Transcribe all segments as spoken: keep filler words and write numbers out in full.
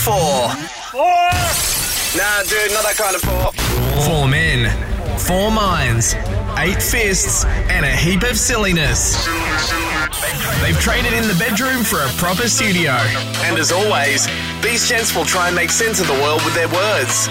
four. Four! Nah, dude, not that kind of four. Four men, four minds, eight fists, and a heap of silliness. They've traded in the bedroom for a proper studio. And as always, these gents will try and make sense of the world with their words.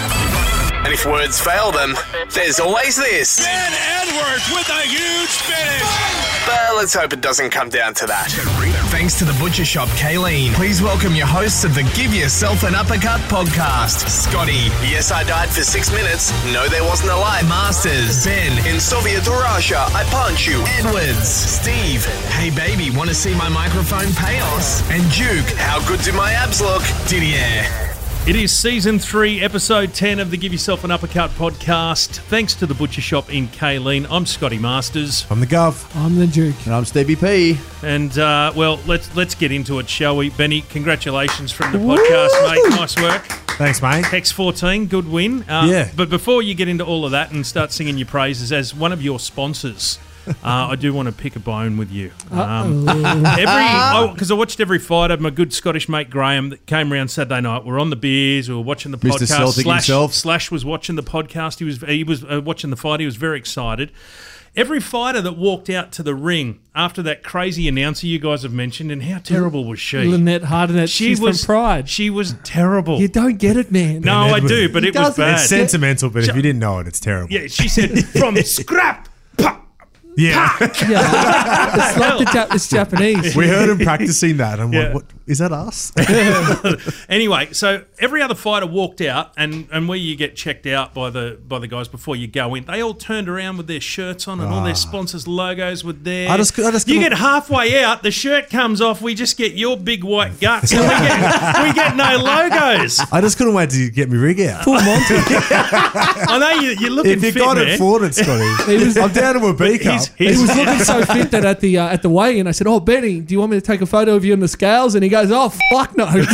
And if words fail them, there's always this. Ben Edwards with a huge finish. But let's hope it doesn't come down to that. Thanks to the Butcher Shop, Kayleen. Please welcome your hosts of the Give Yourself an Uppercut podcast, Scotty. Yes, I died for six minutes. No, there wasn't a light. Masters, Ben. In Soviet Russia, I punch you. Edwards, Steve. Hey baby, want to see my microphone payoffs? And Duke. How good do my abs look? Didier. It is Season three, Episode ten of the Give Yourself an Uppercut podcast. Thanks to the Butcher Shop in Kayleen. I'm Scotty Masters. I'm the Gov. I'm the Duke. And I'm Stevie P. And, uh, well, let's let's get into it, shall we? Benny, congratulations from the podcast, mate. Nice work. Thanks, mate. Hex fourteen, good win. Uh, Yeah. But before you get into all of that and start singing your praises, as one of your sponsors, uh, I do want to pick a bone with you. Um, every Because I watched every fight of my good Scottish mate Graham that came around Saturday night. We're on the beers, we were watching the Mister podcast. Celtic Slash, himself. Slash was watching the podcast. He was he was uh, watching the fight. He was very excited. Every fighter that walked out to the ring after that crazy announcer you guys have mentioned, and how terrible was she? Lynette Hardinet, She she's was from Pride. She was terrible. You don't get it, man. no, I do, but He it was doesn't. bad. It's sentimental, but if you didn't know it, it's terrible. Yeah, she said from scrap. Pop. Yeah. Yeah. It's like the Jap- it's Japanese. We heard him practicing that. I'm Yeah. like, what? Is that us? Anyway, so every other fighter walked out, and, and where you get checked out by the by the guys before you go in, they all turned around with their shirts on and all their sponsors' logos were there. I just- I just you couldn't- get halfway out, the shirt comes off, we just get your big white guts, and we get, we get no logos. I just couldn't wait to get my rig out. Full Monty. I know you, you're looking If you fit, got man. it for Scotty, He was- I'm down to a B cup. He's, He he's, was looking so fit that at the uh, at the weigh-in, I said, "Oh, Benny, do you want me to take a photo of you in the scales?" And he goes, "Oh, fuck no! let's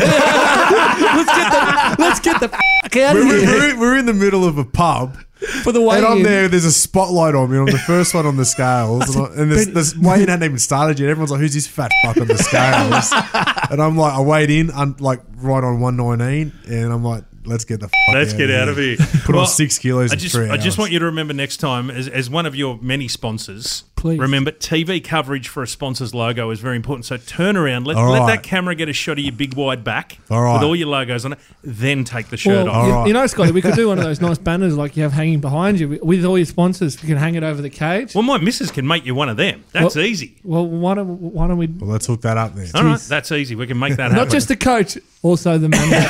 get the let's get the fuck out of We're, here we're, we're in the middle of a pub, for the weigh-in." and I'm there. There's a spotlight on me. And I'm the first one on the scales, and, I, and this, this weighing hadn't even started yet. Everyone's like, "Who's this fat fuck on the scales?" And I'm like, I weighed in, I'm like right on one nineteen, and I'm like, let's get the fuck Let's out get of out here. of here. Put Well, on six kilos I in just, three I just hours. want you to remember next time, as, as one of your many sponsors, Please. remember T V coverage for a sponsor's logo is very important. So turn around, let, All let right. that camera get a shot of your big wide back All right. with all your logos on it, then take the shirt Well, off. you, Alright. you know, Scotty, we could do one of those nice banners like you have hanging behind you with all your sponsors. You can hang it over the cage. Well, my missus can make you one of them. That's Well- easy. Well, why don't why don't we? Well, let's hook that up then. All right, that's easy. We can make that happen. Not just the coach, also the manager.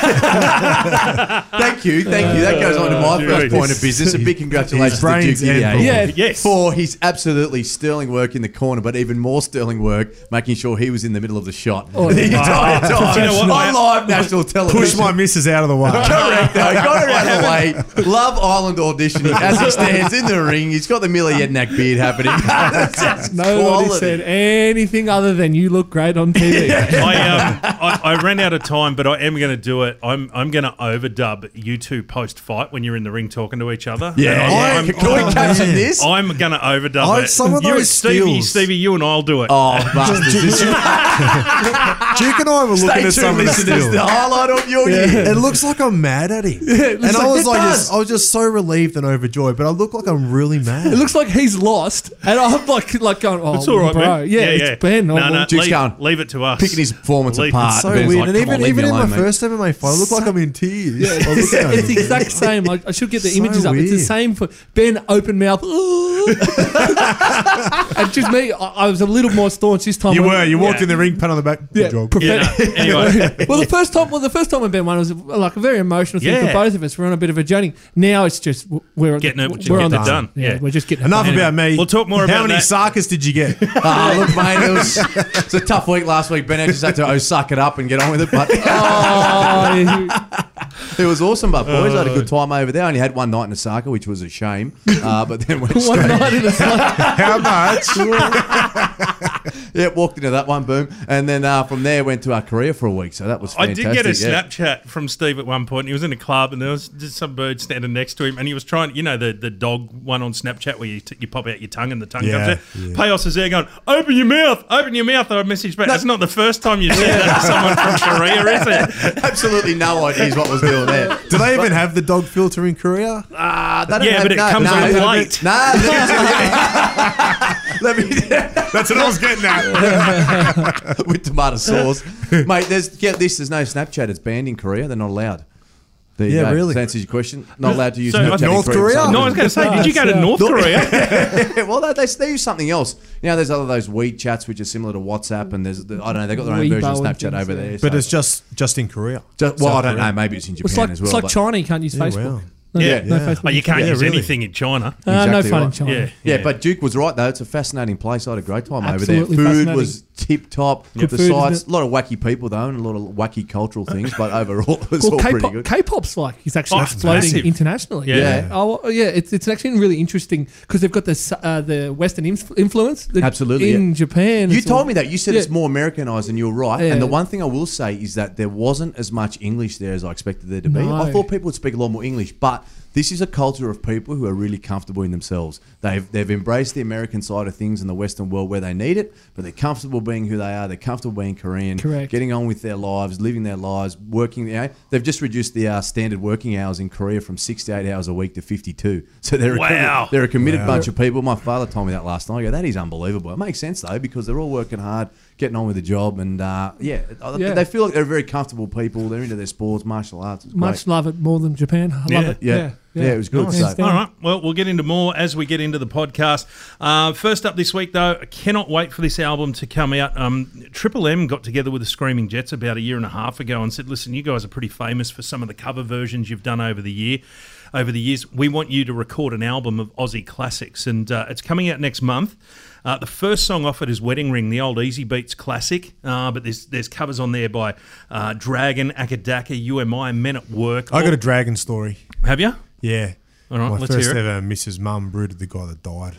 Thank you, thank you. That goes on to my dude. first point of business. A big congratulations His to brains Dukey and yeah, Yeah. Yes. for his absolutely sterling work in the corner, but even more sterling work making sure he was in the middle of the shot Oh, the yeah. entire time. Do you know what? On live national television. Push my missus out of the way. Correct, though. Got her out of the way. Love Island auditioning as he stands in the ring. He's got the Mila Jednak beard happening. That's Nobody quality. said anything other than you look great on T V. I, um, I, I ran out of time, but I am going to do it. I'm I'm going to overdub you two post fight when you're in the ring talking to each other. Yeah, And yeah. I'm, Can, can we oh, caption man. this? I'm going to overdub Oh, it. some of you, those Stevie, steals. Stevie, you and I'll do it. Oh, bastards. This Duke and I were looking Stay at some tuned, of the listeners. stills. The highlight of your year. It looks like I'm mad at him. and looks I like was it like, does. just, I was just so relieved and overjoyed, but I look like I'm really mad. It looks like he's lost, and I'm like, like going, "Oh, It's all right, bro, man. yeah, it's Ben." No, Oh, no, Duke's leave, going. leave it to us. Picking his performance Leave- apart. It's so Ben's weird. like, and "Come even on, leave even me in my alone, mate." first M M A fight, I look like I'm in tears. I look It's, at it's the him. exact same. Like, I should get the So images up. It's the weird. same for Ben, open mouth. And just me, I, I was a little more staunch this time. You when- were. You walked Yeah. in the ring, pat on the back. Good Yeah, job. prof- Yeah, no, anyway. well, the first time, well, the first time when Ben won was like a very emotional thing Yeah. for both of us. We're on a bit of a journey. Now it's just we're Getting it- we're just on getting the it done. Yeah, Yeah. we're just getting Enough it done. about me. We'll talk more How about many that. sarkas did you get? Ah, look, mate, it was, it's a tough week last week. Ben just had to oh, suck it up and get on with it. But Oh, it was awesome. But boys, I had a good time over there. I only had one night in Osaka, which was a shame. Uh, but then went one straight. night in a slot. How much? Yeah, Yeah, walked into that one, boom. And then uh, from there, went to uh, Korea for a week. So that was I fantastic. did get a yeah. Snapchat from Steve at one point. He was in a club and there was just some bird standing next to him and he was trying, you know, the, the dog one on Snapchat where you, t- you pop out your tongue and the tongue Yeah, comes out. yeah. Payos is there going, open your mouth, open your mouth. I messaged back. That's not the first time you said that to someone from Korea, is it? Absolutely no idea what was doing there. Do they even have the dog filter in Korea? Uh, they don't Yeah, have, but it no, comes no, on a no, plate. Nah, let me, let me That's what I was getting at. with tomato sauce, mate. There's get this. There's no Snapchat. It's banned in Korea. They're not allowed. There you Yeah, go. really? That answers your question. Not allowed to use So, Snapchat. North in Korea. Korea? No, I was going to say, did you go to Yeah. North Korea? well, they, they, they use something else. You know, there's other those weed chats which are similar to WhatsApp, and there's the, I don't know. They got their own Weibo version of and Snapchat things, over yeah. there. But so- it's just just in Korea. Just, well, South I don't Korea. know. Maybe it's in Japan It's like as well. it's like but- China. You can't use Yeah, Facebook. wow. No, Yeah. no Yeah. Facebook. Oh, you can't Yeah, use really. anything in China. Uh, no Exactly fun in right. China. Yeah. Yeah, but Duke was right though. It's a fascinating place. I had a great time Absolutely over there. Food fascinating. was tip top. Good the food, sights, isn't a lot of wacky people though, and a lot of wacky cultural things. But overall, it was Well, all pretty K-pop, good. K-pop's like it's actually Oh, it's exploding massive. internationally. Yeah. Yeah. Oh well, yeah. It's it's actually really interesting because they've got this uh, the Western inf- influence. that Absolutely, in yeah. Japan. You it's told all- me that. You said Yeah. it's more Americanized, and you're right. Yeah. And the one thing I will say is that there wasn't as much English there as I expected there to be. No. I thought people would speak a lot more English, but this is a culture of people who are really comfortable in themselves. They've they've embraced the American side of things in the Western world where they need it, but they're comfortable being who they are. They're comfortable being Korean, Correct. getting on with their lives, living their lives, working. You know, they've just reduced the uh, standard working hours in Korea from sixty-eight hours a week to fifty-two. So they're a, Wow. they're a committed Wow. bunch of people. My father told me that last night. I go, that is unbelievable. It makes sense though because they're all working hard, getting on with the job, and uh, yeah, Yeah. they feel like they're very comfortable people. They're into their sports, martial arts. It's Much great. love it more than Japan. I Yeah. love it. Yeah. Yeah, Yeah, it was good. Nice. So- Yeah. All right. Well, we'll get into more as we get into the podcast. Uh, first up this week, though, I cannot wait for this album to come out. Um, Triple M got together with the Screaming Jets about a year and a half ago and said, "Listen, you guys are pretty famous for some of the cover versions you've done over the year." Over the years, we want you to record an album of Aussie classics, and uh, it's coming out next month. Uh, the first song off it is Wedding Ring, the old Easy Beats classic, uh, but there's there's covers on there by uh, Dragon, Akadaka, U M I, Men at Work. I got a dragon story. Have you? Yeah. All right, My let's first hear it. ever Missus Mum brooded the guy that died.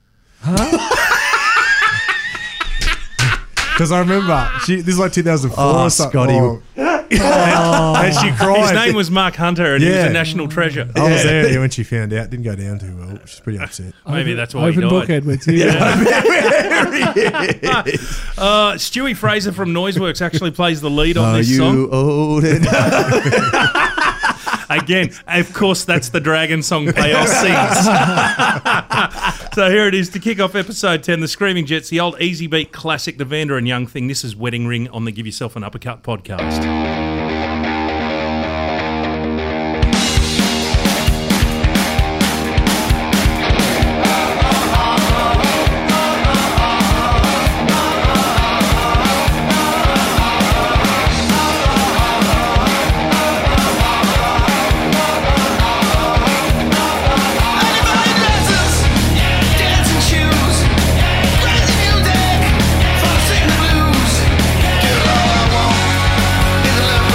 Because I remember, she, this is like two thousand four Oh, or something. Scotty. Oh. and she cried. His name was Mark Hunter, and he was Yeah. a national treasure. I was there yeah, when she found out. Didn't go down too well. She's pretty upset. Maybe that's why he Open book, died. Edwards. Yeah. Uh, Stewie Fraser from Noiseworks actually plays the lead on Are this you song. old enough? Again, of course, that's the Dragon song Payos sings. So here it is to kick off episode ten, the Screaming Jets, the old Easy Beat classic, the Vander and Young thing. This is Wedding Ring on the Give Yourself an Uppercut podcast. Dancing shoes, rising music, get all I want.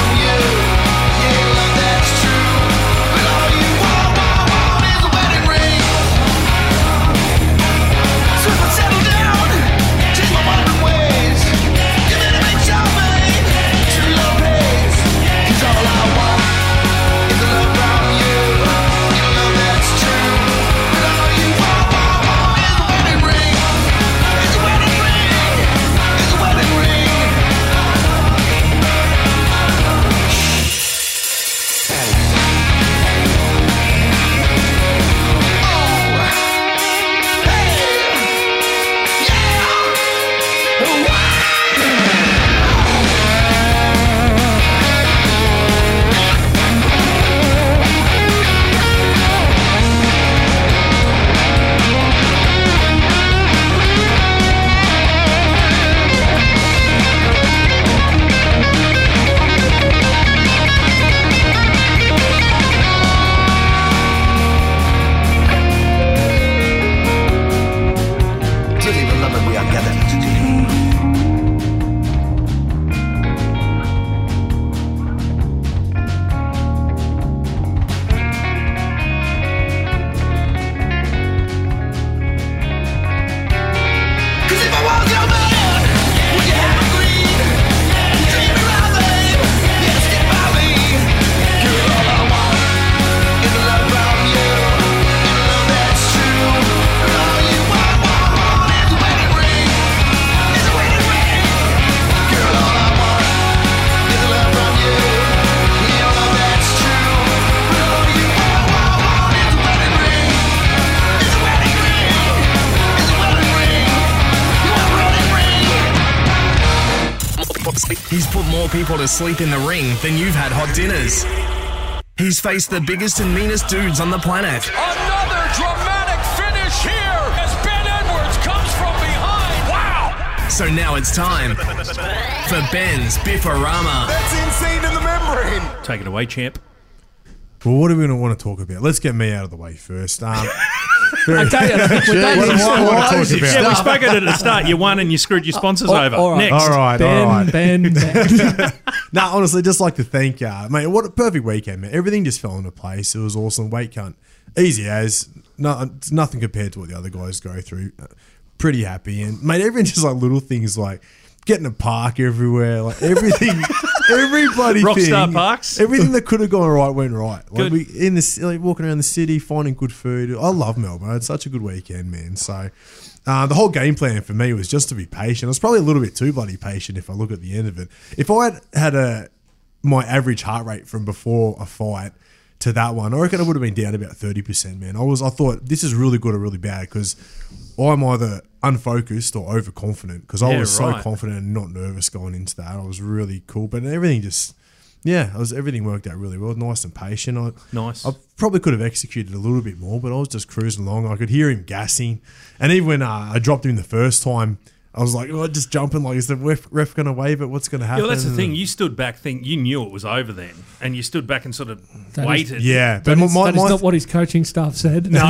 He's put more people to sleep in the ring than you've had hot dinners. He's faced the biggest and meanest dudes on the planet. Another dramatic finish here as Ben Edwards comes from behind. Wow! So now it's time for Ben's Biffarama. That's insane in the membrane. Take it away, champ. Well, what are we going to want to talk about? Let's get me out of the way first. Um, I tell you, I think we're done. what do I want to talk about? Yeah, we spoke at it at the start. You won and you screwed your sponsors Oh, over. all right. Next. All right, Ben, all right. Ben, Ben. No, honestly, just like to thank you, mate. What a perfect weekend, man. Everything just fell into place. It was awesome. Weight cut, easy as. No, it's nothing compared to what the other guys go through. Uh, Pretty happy, and mate, everything just like little things like getting a park everywhere, like everything, every bloody Rockstar thing, parks. everything that could have gone right went right. Like Good. we in the like walking around the city, finding good food. I love Melbourne. It's such a good weekend, man. So. Uh, the whole game plan for me was just to be patient. I was probably a little bit too bloody patient if I look at the end of it. If I had had a my average heart rate from before a fight to that one, I reckon I would have been down about thirty percent, man. I was I thought this is really good or really bad because I'm either unfocused or overconfident because I Yeah, was so right. confident and not nervous going into that. I was really cool, but everything just yeah, I was everything worked out really well. Nice and patient. I, Nice. I probably could have executed a little bit more, but I was just cruising along. I could hear him gassing, and even when uh, I dropped him the first time, I was like, oh, just jumping. Like, is the ref, ref going to wave it? What's going to Yeah, happen? well, that's the thing. You stood back, think you knew it was over then, and you stood back and sort of That is- waited. Yeah, That but is, my, that is my, not what his coaching staff said. No,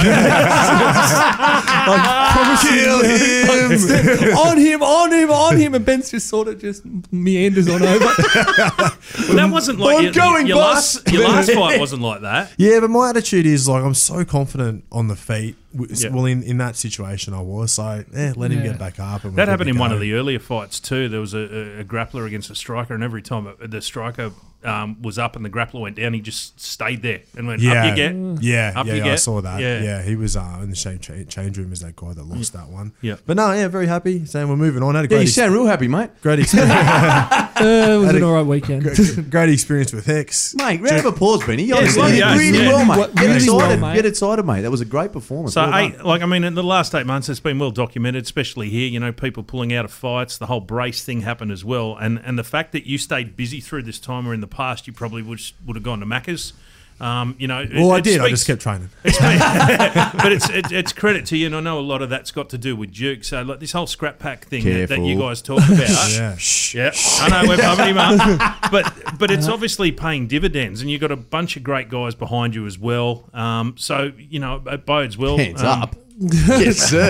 kill him. on him, on him, on him, and Ben's just sort of just meanders on over. well, that wasn't like I'm your, going, your boss. last. Your last fight wasn't like that. Yeah, but my attitude is like I'm so confident on the feet. W- Yeah. Well, in, in that situation, I was so yeah. Let him Yeah. get back up. And we're That good happened to in one go. of the earlier fights too. There was a, a, a grappler against a striker, and every time the striker um, was up and the grappler went down, he just stayed there and went, Yeah, up you get. yeah, Up yeah, you yeah, I get. saw that. Yeah. Yeah, he was uh, in the same cha- change room as that guy that lost that one. Yeah. but no, yeah, very happy. Saying we're moving on. Had a Yeah, great, you ex- sound real happy, mate. great experience. Uh, it was Had an a- all right weekend. great, great experience with Hex. Mate, round of applause, Benny. Honestly, bloody you did oath, really yeah. well, mate. Really Get well, excited. mate. Get excited, mate. That was a great performance. So, Well done. eight, like I mean, in the last eight months, it's been well documented, especially here. You know, people pulling out of fights. The whole brace thing happened as well, and and the fact that you stayed busy through this time, or in the past, you probably would would have gone to Macca's. Um, you know, it- Well, I it did. I speaks- just kept training. but it's it, it's credit to you, and I know a lot of that's got to do with Duke. So like this whole scrap pack thing that, that you Careful. guys talk about. Yeah. Shh. Yeah, I know we're pumping him up, but but it's obviously paying dividends, and you've got a bunch of great guys behind you as well. Um, so you know it bodes well. Hands Um, up. Yes, sir.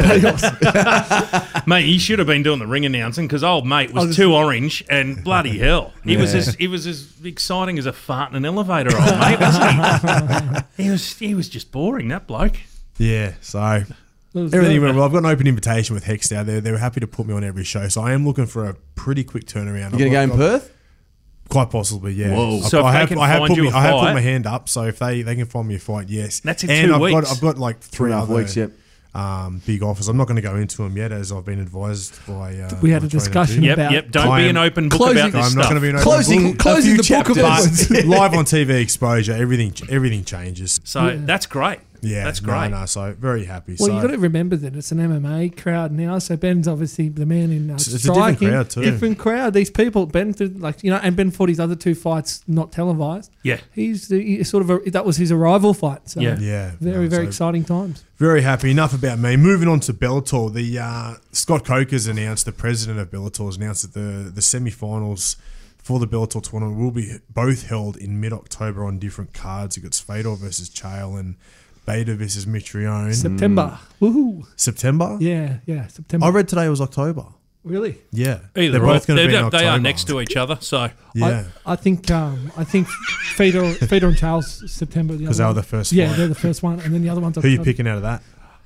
mate. He should have been doing the ring announcing because old mate was too orange, and bloody hell, he was Yeah. as he was as exciting as a fart in an elevator, old mate, wasn't he? He was he was just boring, that bloke. Yeah. So It was everything good. went well. I've got an open invitation with Hex now. They they were happy to put me on every show. So I am looking for a pretty quick turnaround. You going to go in Perth? Quite possibly, yeah. Whoa. I, So if I they have, can I have find put you me, a I have put fight- my hand up. So if they, they can find me a fight, yes. That's in and two I've weeks. Got, I've got like three Three and a half other weeks, yep. um, big offers. I'm not going to go into them yet, as I've been advised by. Uh, We had my a trainer discussion too. Yep, about yep. Don't I be am an open book closing- about this I'm stuff. not going to be an open Closing- book. closing few the book of chapters. it. But live on T V exposure, everything everything changes. So Yeah. that's great. Yeah, that's no, great. No, so very happy. Well, so you got to remember that it's an M M A crowd now. So Ben's obviously the man in uh, It's- it's a different striking. crowd too. Different crowd. These people, Ben, did, like you know, and Ben fought his other two fights not televised. Yeah. He's, the, he's sort of a, that was his arrival fight. So Yeah. yeah, very no, very so exciting times. Very happy. Enough about me. Moving on to Bellator. The uh, Scott Coker's announced, the president of Bellator has announced that the the semi-finals for the Bellator tournament will be both held in mid-October on different cards. You've got Fedor versus Chael and Bader versus Mitrione. September. Woohoo! September? Yeah, yeah. September. I read today it was October. really. Yeah. Either They're or. both going to They're- be in they October. are next to each other. So Yeah. I, I think um, I think Fedor Fedor and Charles September. the Because other they were one. the first Yeah, fight. they're the first one, and then the other one's. Who are you October. picking out of that?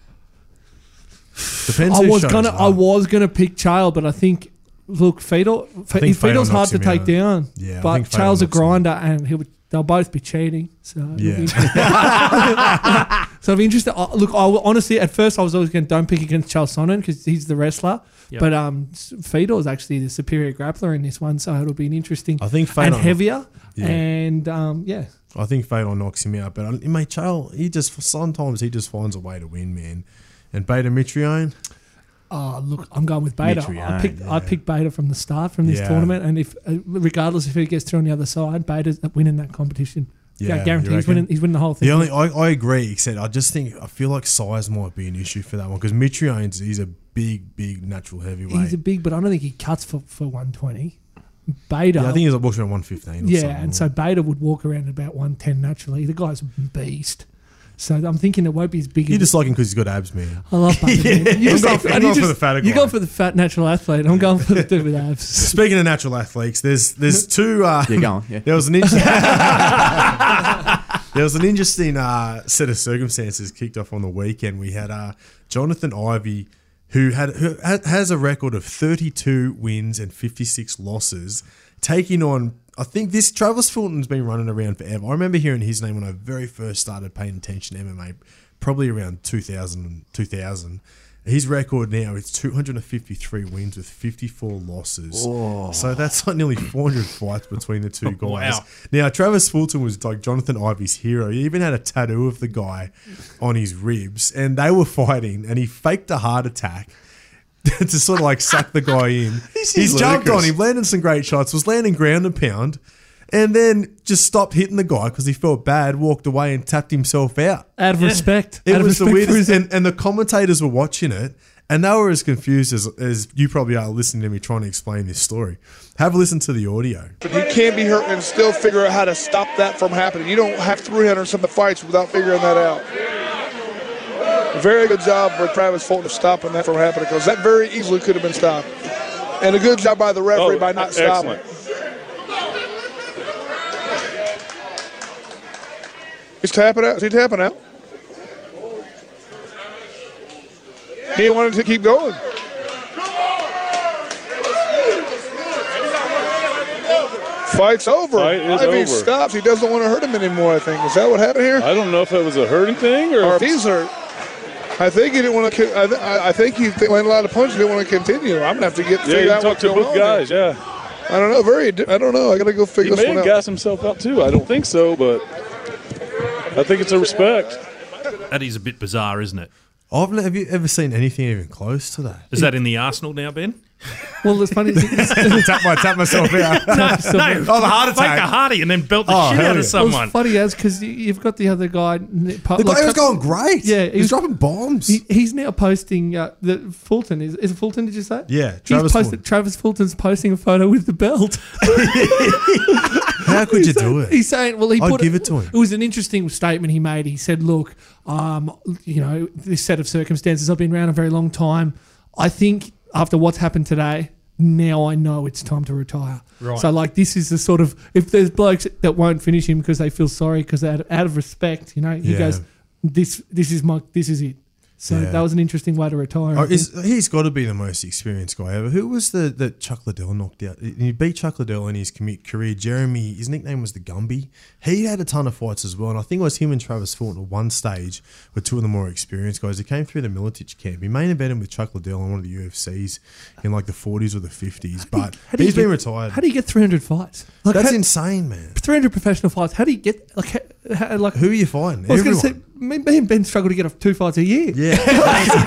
Depends I who was shows gonna, up. I was gonna pick Chael, but I think, look, Fedor, think Fedor's Fedor hard knocks to him take out. down. Yeah, I but think Fedor Chael's a knocks him out. grinder, and he'll be, they'll both be cheating. So it'll Yeah. be- so I'm interested. I- Look, I will- honestly, at first I was always going, don't pick against Chael Sonnen because he's the wrestler. Yep. But um, Fedor is actually the superior grappler in this one, so it'll be an interesting I think and Fedor- heavier. Yeah. And um, yeah, I think Fedor knocks him out, but uh, mate, Chael, he just sometimes he just finds a way to win, man. And Beta Mitrione, Oh, look, I'm going with Beta. Mitrione, I picked I yeah. picked Beta from the start from this Yeah. tournament, and if uh, regardless if he gets through on the other side, Beta's winning that competition. Yeah, Yeah, guarantee you he's reckon? winning. He's winning the whole thing. The only I, I agree, except I just think I feel like size might be an issue for that one because Mitrione's he's a big, big natural heavyweight. he's a big, but I don't think he cuts for, for one twenty. Beta, yeah, I think he's like walking around one fifteen. Or yeah, something. and so Beta would walk around at about one ten naturally. The guy's a beast. So I'm thinking it won't be as big. you as just like him because he's got abs, man. I love Beta. Yeah. man. You I'm just- going for- I'm and you going for just- the fatter You're guy. going for the fat natural athlete. I'm going for the dude with abs. Speaking of natural athletes, there's there's two. Uh, Yeah, go on, yeah. There was an interesting. there was an interesting uh, set of circumstances kicked off on the weekend. We had uh, Jonathan Ivey, who had who ha- has a record of thirty-two wins and fifty-six losses, taking on. I think this Travis Fulton's been running around forever. I remember hearing his name when I very first started paying attention to M M A, probably around two thousand. two thousand. His record now is two hundred fifty-three wins with fifty-four losses. So that's like nearly four hundred fights between the two guys. Wow. Now, Travis Fulton was like Jonathan Ivey's hero. He even had a tattoo of the guy on his ribs, and they were fighting, and he faked a heart attack to sort of like suck the guy in. This He's is jumped ludicrous. on him, landed some great shots, was landing ground and pound, and then just stopped hitting the guy because he felt bad, walked away and tapped himself out. Out of respect. It out was of the respect for weirdest, his- and, and the commentators were watching it, and they were as confused as, as you probably are listening to me trying to explain this story. Have a listen to the audio. But you can't be hurt and still figure out how to stop that from happening. You don't have three hundred something fights without figuring that out. A very good job for Travis Fulton of stopping that from happening because that very easily could have been stopped. And a good job by the referee Oh, by not stopping excellent. it. He's tapping out. Is he tapping out? He wanted to keep going. Fight's over. Fight is if he over. stops, he doesn't want to hurt him anymore, I think. Is that what happened here? I don't know if it was a hurting thing or, Or if he's hurt. I think he didn't want to. I, th- I think he th- landed a lot of punches. He didn't want to continue. I'm gonna have to get yeah, figure you out talk what's to going both on guys. here. Yeah, I don't know. Very. I don't know. I gotta go he figure this may one have out. gassed himself out too. I don't think so, but I think it's a respect. That is a bit bizarre, isn't it? I've ne- have you ever seen anything even close to that? Is that in the Arsenal now, Ben? well, it's funny. It's, tap, I tap myself out. No, Oh, the heart Fake a attack. hearty and then belt the Oh, shit hell out yeah. of someone. It's funny as because you've got the other guy. The guy was going great. Yeah, he was dropping bombs. He, he's now posting uh, the Fulton. Is, is it Fulton? Did you say? Yeah, He's Travis posted, Fulton. Travis Fulton's posting a photo with the belt. How could you He's saying- do it? He's saying, well, he I'd put give it to him. It was an interesting statement he made. He said, "Look, um, you know, this set of circumstances. I've been around a very long time. I think after what's happened today, now I know it's time to retire. Right. So, like, this is the sort of if there's blokes that won't finish him because they feel sorry because out, out of respect, you know, he Yeah. goes, this, this is my, this is it. So Yeah. that was an interesting way to retire. I Oh, think. is, he's got to be the most experienced guy ever. Who was the that Chuck Liddell knocked out? He beat Chuck Liddell in his commu- career. Jeremy, his nickname was the Gumby. He had a ton of fights as well, and I think it was him and Travis Fulton at one stage were two of the more experienced guys. He came through the Militich camp. He main evented with Chuck Liddell on one of the U F Cs in like the forties or the fifties, but How do you he's been get- retired. How do you get three hundred fights? Like, That's how- insane, man. three hundred professional fights. How do you get like how, how, like? Who are you fighting? I was going to Everyone. say, me, me and Ben struggle to get off two fights a year. Yeah.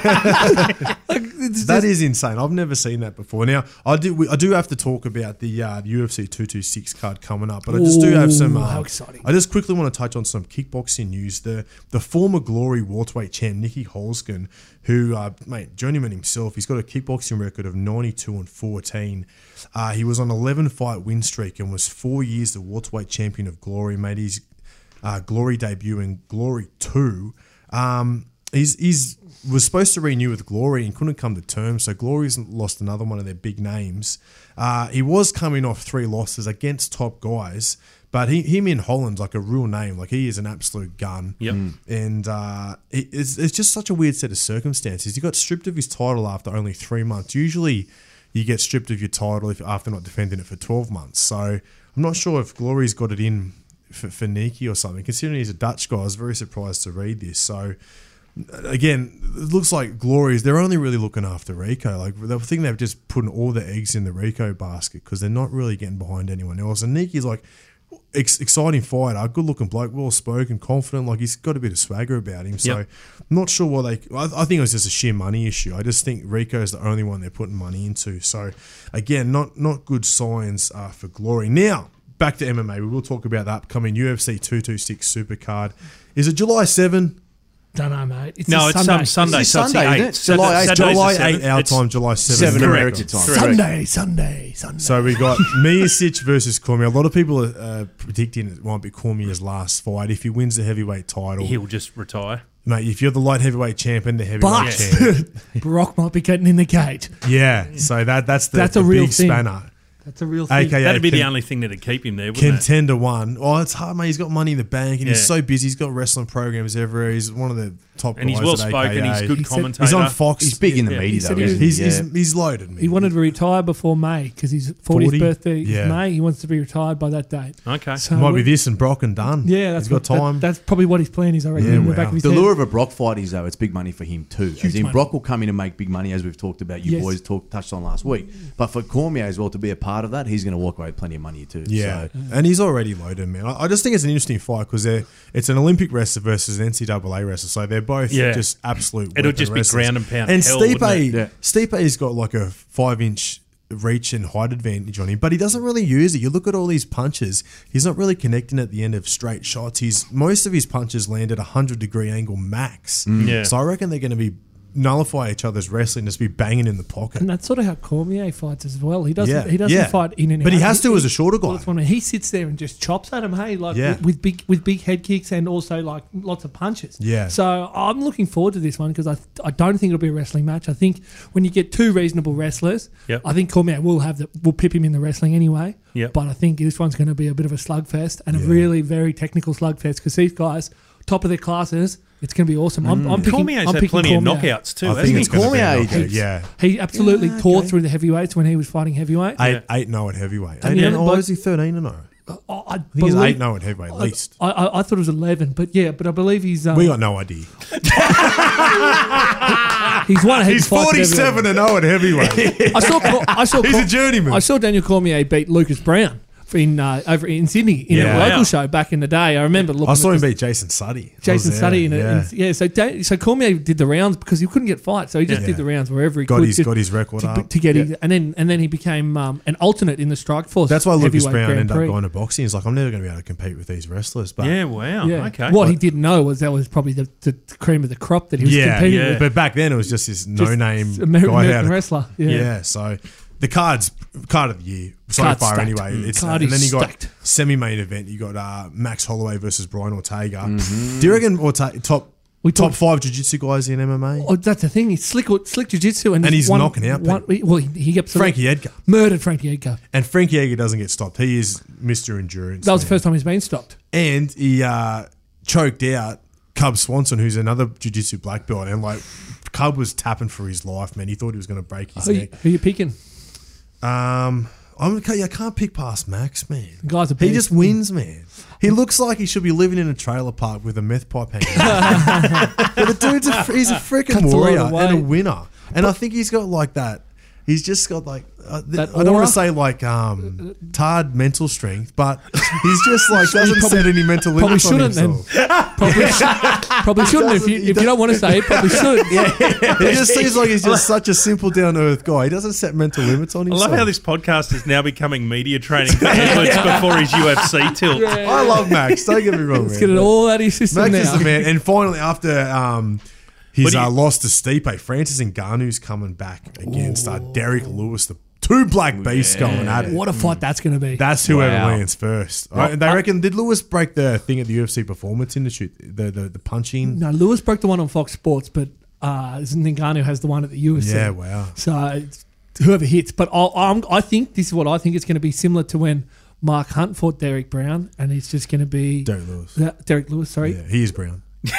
Like, it's That just- is insane. I've never seen that before. Now, I do we, I do have to talk about the uh, U F C two twenty-six card coming up, but I just do have some. Ooh, Uh, how exciting. I just quickly want to touch on some kickboxing news. The the former Glory welterweight champ Nicky Holzken, who uh, mate journeyman himself, he's got a kickboxing record of ninety-two and fourteen. Uh, he was on eleven fight win streak and was four years the welterweight champion of Glory. Made his uh, Glory debut in Glory two. Um, he's he's was supposed to renew with Glory and couldn't come to terms, so Glory's lost another one of their big names. Uh, he was coming off three losses against top guys, but he, him in Holland's like a real name. Like, he is an absolute gun. Yep. Mm. And uh, it, it's, it's just such a weird set of circumstances. He got stripped of his title after only three months. Usually you get stripped of your title if after not defending it for twelve months. So I'm not sure if Glory's got it in for, for Niki or something. Considering he's a Dutch guy, I was very surprised to read this. So again, it looks like Glory's, they're only really looking after Rico. Like, I think they've just put all their eggs in the Rico basket because they're not really getting behind anyone else. And Niki's like, ex- exciting fighter, good looking bloke, well spoken, confident. Like he's got a bit of swagger about him. So Yep. I'm not sure what they. I, I think it was just a sheer money issue. I just think Rico is the only one they're putting money into. So again, not not good signs uh, for Glory. Now back to M M A. We will talk about that upcoming U F C two twenty-six Supercard. Is it July seventh? Don't know, mate. It's No, a it's Sunday. um, Sunday. It's so it's the Sunday, eighth. isn't it? July eighth. Saturday's the July seventh. eighth our It's- time, July seventh. Seven Correct. American time. Correct. Sunday, Sunday, Sunday. So we got Miocic versus Cormier. A lot of people are uh, predicting it might be Cormier's last fight. If he wins the heavyweight title, He'll just retire. mate, if you're the light heavyweight champion, the heavyweight But champ. Brock might be getting in the gate. Yeah, so that that's the, That's the a real big thing. spanner. That's a real thing. A K A That'd be the con- only thing that'd keep him there, wouldn't it? Contender one. Oh, it's hard, mate. He's got money in the bank and he's Yeah. so busy. He's got wrestling programs everywhere. He's one of the top And he's guys well at spoken. A K A. He's a good He said- commentator. He's on Fox. He's big in the Yeah. media, He though. said he isn't He's, he? he's, Yeah. he's loaded, man. He wanted to retire before May because his fortieth forty? birthday is Yeah. May. He wants to be retired by that date. Okay. So Might be we- this and Brock and done. Yeah, that's he's got what- that- time. that's probably what his plan is. I reckon Yeah, in the wow. back of his The head. lure of a Brock fight is, though, it's big money for him too. As in, money. Brock will come in and make big money, as we've talked about. You Yes. boys talked touched on last week. But for Cormier as well to be a part of that, he's going to walk away with plenty of money too. Yeah, So, and he's already loaded, man. I, I just think it's an interesting fight because it's an Olympic wrestler versus an N C double A wrestler, so they're both Yeah. just absolute. It'll weapon just be wrestlers. ground and pound And hell, wouldn't Stipe, it? Yeah. Stipe's got like a five-inch reach and height advantage on him, but he doesn't really use it. You look at all these punches; he's not really connecting at the end of straight shots. He's most of his punches land at a hundred degree angle max. Yeah. So I reckon they're going to be nullify each other's wrestling, just be banging in the pocket. And that's sort of how Cormier fights as well. He doesn't. Yeah, He doesn't yeah. fight in and out. But he has to as a shorter guy. Well, that's what I mean. He sits there and just chops at him. Hey, like Yeah. with, with big with big head kicks and also like lots of punches. Yeah. So I'm looking forward to this one because I I don't think it'll be a wrestling match. I think when you get two reasonable wrestlers, Yep. I think Cormier will have the will pip him in the wrestling anyway. Yep. But I think this one's going to be a bit of a slugfest and a Yeah. really very technical slugfest because these guys top of their classes. It's going to be awesome. I'm, I'm picking. Cormier's I'm had picking plenty Cormier. of knockouts too, I hasn't think he? it's going to be a Cormier, knockout, he- yeah. He absolutely Yeah, tore okay. through the heavyweights when he was fighting heavyweight. Eight, eight, no at heavyweight. And Eight, yeah, no, but- or is he thirteen and no? I, I I think he's believe- eight, no at heavyweight at least. I, I, I thought it was eleven, but yeah, but I believe he's um, We got no idea. he's won a head He's fight at forty-seven and no at heavyweight. heavyweight. I saw Cor- I saw He's Cor- a journeyman. I saw Daniel Cormier beat Lucas Brown in uh, over in Sydney in Yeah. a local Wow. show back in the day. I remember looking. I saw at him this- beat Jason Suddy. I Jason was there, Suddy in, a, yeah. in yeah. So Dan, so Cormier did the rounds because he couldn't get fights, so he just Yeah. did the rounds wherever he Got could. his- to, got his record to, up. to get his, and then and then he became um, an alternate in the Strike Force. That's why Lucas heavyweight Brown Grand ended up Prix. going to boxing. He's like, I'm never going to be able to compete with these wrestlers. But Yeah, wow. Yeah. Okay. What he didn't know was that was probably the, the cream of the crop that he was yeah, competing yeah. with. But back then it was just this Just no-name Ameri- guy American out of- wrestler. Yeah. Yeah. So the cards, card of the year so Card's far stacked. anyway. Mm. It's Card and then is you got stacked. semi-main event. You got uh, Max Holloway versus Brian Ortega. Do you reckon Ortega top We top talked- five jiu-jitsu guys in M M A? Oh, that's the thing. He's slick, slick jiu-jitsu, and, And he's one- knocking out one- Well, he, he absolutely Frankie Edgar. murdered Frankie Edgar. And Frankie Edgar doesn't get stopped. He is Mister Endurance. That was the man. first time he's been stopped. And he uh, choked out Cub Swanson, who's another jiu-jitsu black belt, and like Cub was tapping for his life, man. He thought he was going to break his Who, you- neck. who you picking? Um, I'm I can't pick past Max, man. The guy's a He beast. just wins, man. He looks like he should be living in a trailer park with a meth pipe hanging out. But the dude's a, he's a freaking Cuts a lot warrior of and weight. a winner. And I think he's got like that. He's just got like uh, th- That I don't aura? want to say like um, tarred mental strength, but he's just like doesn't set any mental Probably limits on shouldn't then. himself. Probably, probably shouldn't. If you, if you don't want to say it, probably should. He just seems like he's just such a simple, down to earth guy. He doesn't set mental limits on I himself. love how this podcast is now becoming media training for Edwards before his U F C tilt. I love Max. Don't get me wrong. Let's man. get it all out of your system Max now. is the man. And finally, after um, his But he- uh, loss to Stipe, Francis Ngannou's coming back against uh, Derek Lewis. The two black beasts going at it. What a fight that's going to be. That's whoever Wow. lands first. Right? They reckon, did Lewis break the thing at the U F C Performance Institute? The the, the punching? No, Lewis broke the one on Fox Sports, but uh, Ngannou has the one at the U F C. Yeah, wow. So it's whoever hits. But I'll, I'm, I think this is what I think it's going to be similar to when Mark Hunt fought Derek Brown, and it's just going to be Derek Lewis. Uh, Derek Lewis. Sorry, Yeah, he is brown.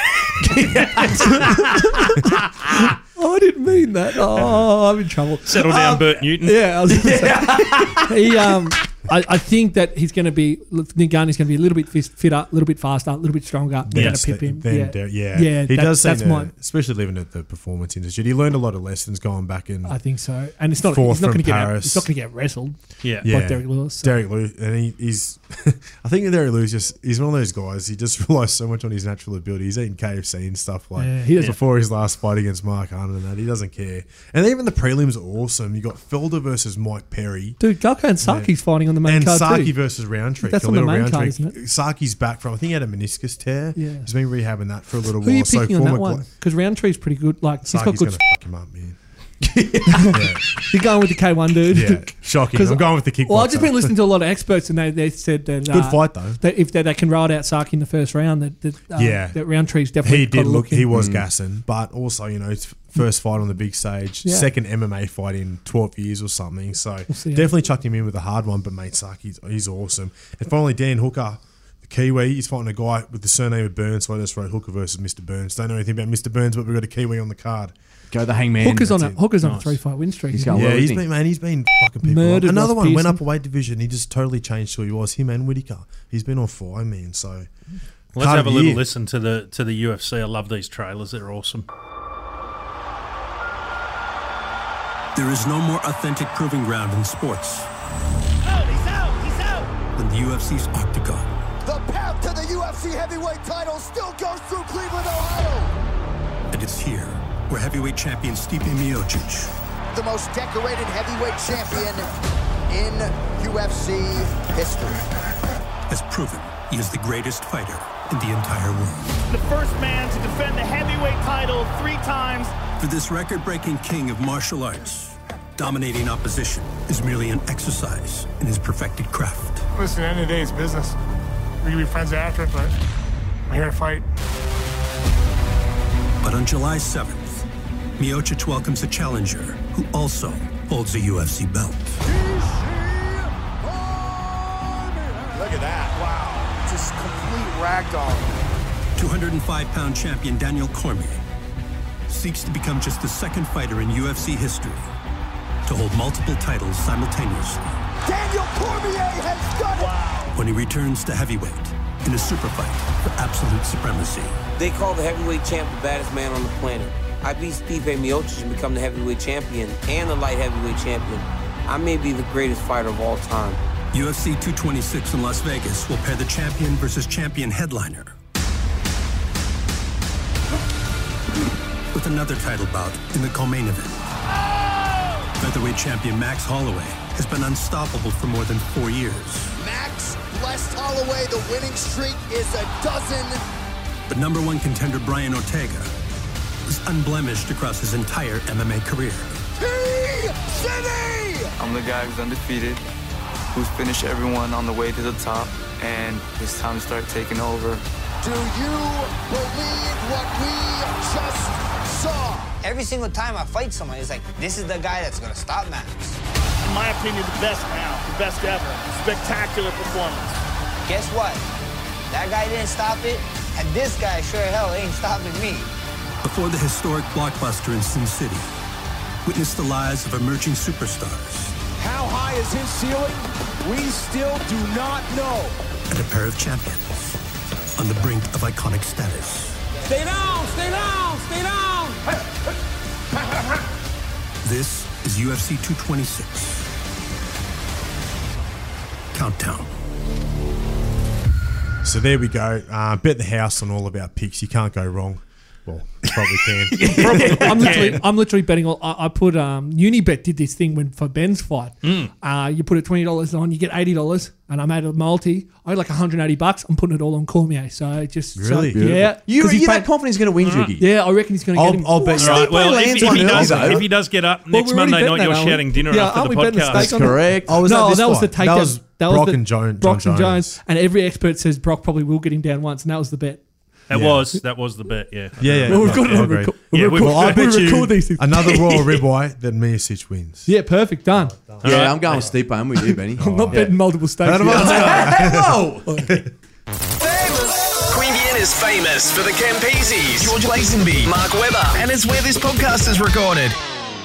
oh, I didn't mean that. Oh, I'm in trouble. Settle down, Bert Newton. Yeah, I was gonna say. he um I, I think that he's going to be Ngannou's going to be a little bit fis- fitter, a little bit faster, a little bit stronger. They're Yes, going to pip him. then yeah, Derek- yeah, yeah. He that- does seem That's to, my. especially living at the Performance Institute. He learned a lot of lessons going back in. I think so, and it's not. Fourth He's not going from to get. Out, Paris. he's not going to get wrestled. Yeah. Yeah, like Derek Lewis. So. Derek Lewis, and he, he's. I think Derek Lewis just he's one of those guys. He just relies so much on his natural ability. He's eating K F C and stuff like. Yeah, he does. Before his last fight against Mark Hunt and that, he doesn't care. And even the prelims are awesome. You got Felder versus Mike Perry. Dude, Galko and Saki's fighting on the main And card Saki too. versus Roundtree. That's on the Khalil main Roundtree. card, isn't it? Saki's back from. I think he had a meniscus tear. Yeah. He's been rehabbing that for a little Who are while. you picking so on that former one? Gla- Because Roundtree's pretty good. Like he's got Saki's good. gonna fuck him up, man. yeah. You're going with the K one dude. Yeah, shocking. 'Cause- I'm going with the kickboxer. Well, I've just been listening to a lot of experts, and they, they said that Good uh, fight though. that if they, they can ride out Saki in the first round, that, that uh, Yeah. that Roundtree's definitely He got did a look. in. He was gassing, but also you know, it's first fight on the big stage, Yeah. second M M A fight in twelve years or something. So see how- definitely chucked him in with a hard one. But mate, Saki's he's awesome. And finally, Dan Hooker, the Kiwi, he's fighting a guy with the surname of Burns. So I just wrote Hooker versus Mister Burns. Don't know anything about Mister Burns, but we've got a Kiwi on the card. Go the Hangman. Hooker's on a That's it. Hooker's on a Nice. three fight win streak. He's isn't going he? well, Yeah, he's isn't he? been man. He's been fucking people. Murdered up. Another Ross one went Pearson. up a weight division. He just totally changed who he was. Him and Whitaker. He's been on fire, man. So Let's card have a of the little year. listen to the to the U F C. I love these trailers. They're awesome. There is no more authentic proving ground in sports Out, he's out, he's out. than the U F C's Octagon. The path to the U F C heavyweight title still goes through Cleveland, Ohio. And it's here where heavyweight champion Stipe Miocic The most decorated heavyweight champion in U F C history. has proven he is the greatest fighter in the entire world. The first man to defend the heavyweight title three times. For this record-breaking king of martial arts, dominating opposition is merely an exercise in his perfected craft. Listen, at the end of the day, it's business. We can be friends after it, but I'm here to fight. But on July seventh, Miocic welcomes a challenger who also holds a U F C belt. Look at that. Wow. Just complete ragdoll. two hundred five pound champion Daniel Cormier seeks to become just the second fighter in U F C history to hold multiple titles simultaneously. Daniel Cormier has done it. When he returns to heavyweight in a super fight for absolute supremacy. They call the heavyweight champ the baddest man on the planet. I beat Stipe Miocic and become the heavyweight champion and the light heavyweight champion. I may be the greatest fighter of all time. U F C two twenty-six in Las Vegas will pair the champion versus champion headliner with another title bout in the co-main event. Featherweight champion Max Holloway has been unstoppable for more than four years. Max blessed Holloway. The winning streak is a dozen. But number one contender Brian Ortega is unblemished across his entire M M A career. T-City! I'm the guy who's undefeated, who's finished everyone on the way to the top, and it's time to start taking over. Do you believe what we just saw? Every single time I fight someone, it's like, this is the guy that's gonna stop Max. In my opinion, the best now, the best ever. Spectacular performance. Guess what? That guy didn't stop it, and this guy sure hell ain't stopping me. Before the historic blockbuster in Sin City, witness the lives of emerging superstars. How high is his ceiling? We still do not know. And a pair of champions on the brink of iconic status. Stay down, stay down, stay down. This is U F C two twenty-six. Countdown. So there we go. Uh, bet the house on all of our picks. You can't go wrong. Well, you probably can. Probably. I'm literally, I'm literally betting. All, I, I put um, Unibet did this thing when for Ben's fight. Mm. Uh, you put a twenty dollars on, you get eighty dollars, and I made a multi. I had like one hundred eighty bucks. I'm putting it all on Cormier. So just Really? so, yeah. You, 'Cause he you're paid- that confident he's going to win, Jiggy? Yeah, I reckon he's going to get I'll, him. I'll bet you. All right, well, if, lands if one he early, does, though. if he does get up Well, next we're already Monday betting night, that, you're aren't we? shouting dinner Yeah, after aren't the we betting a podcast. steak on it? Correct. Oh, was no, that this that was the fight? take. That down- was that was Brock the, and Jo- John Brock and Jones. Jones. And every expert says Brock probably will get him down once, and that was the bet. That Yeah. was that was the bet. Yeah. Yeah, yeah. Well, we've got it I on agree. record. Yeah, We we've- record- Well, I we bet you record these things. another Royal ribeye that Miocic wins. Yeah, perfect. Done. Yeah, right. I'm going with Stipe. I'm with you, Benny. I'm not betting multiple stakes. Adam, yet. Whoa! Queanbeyan is famous for the Campeses, George Lazenby, Mark Webber, and it's where this podcast is recorded.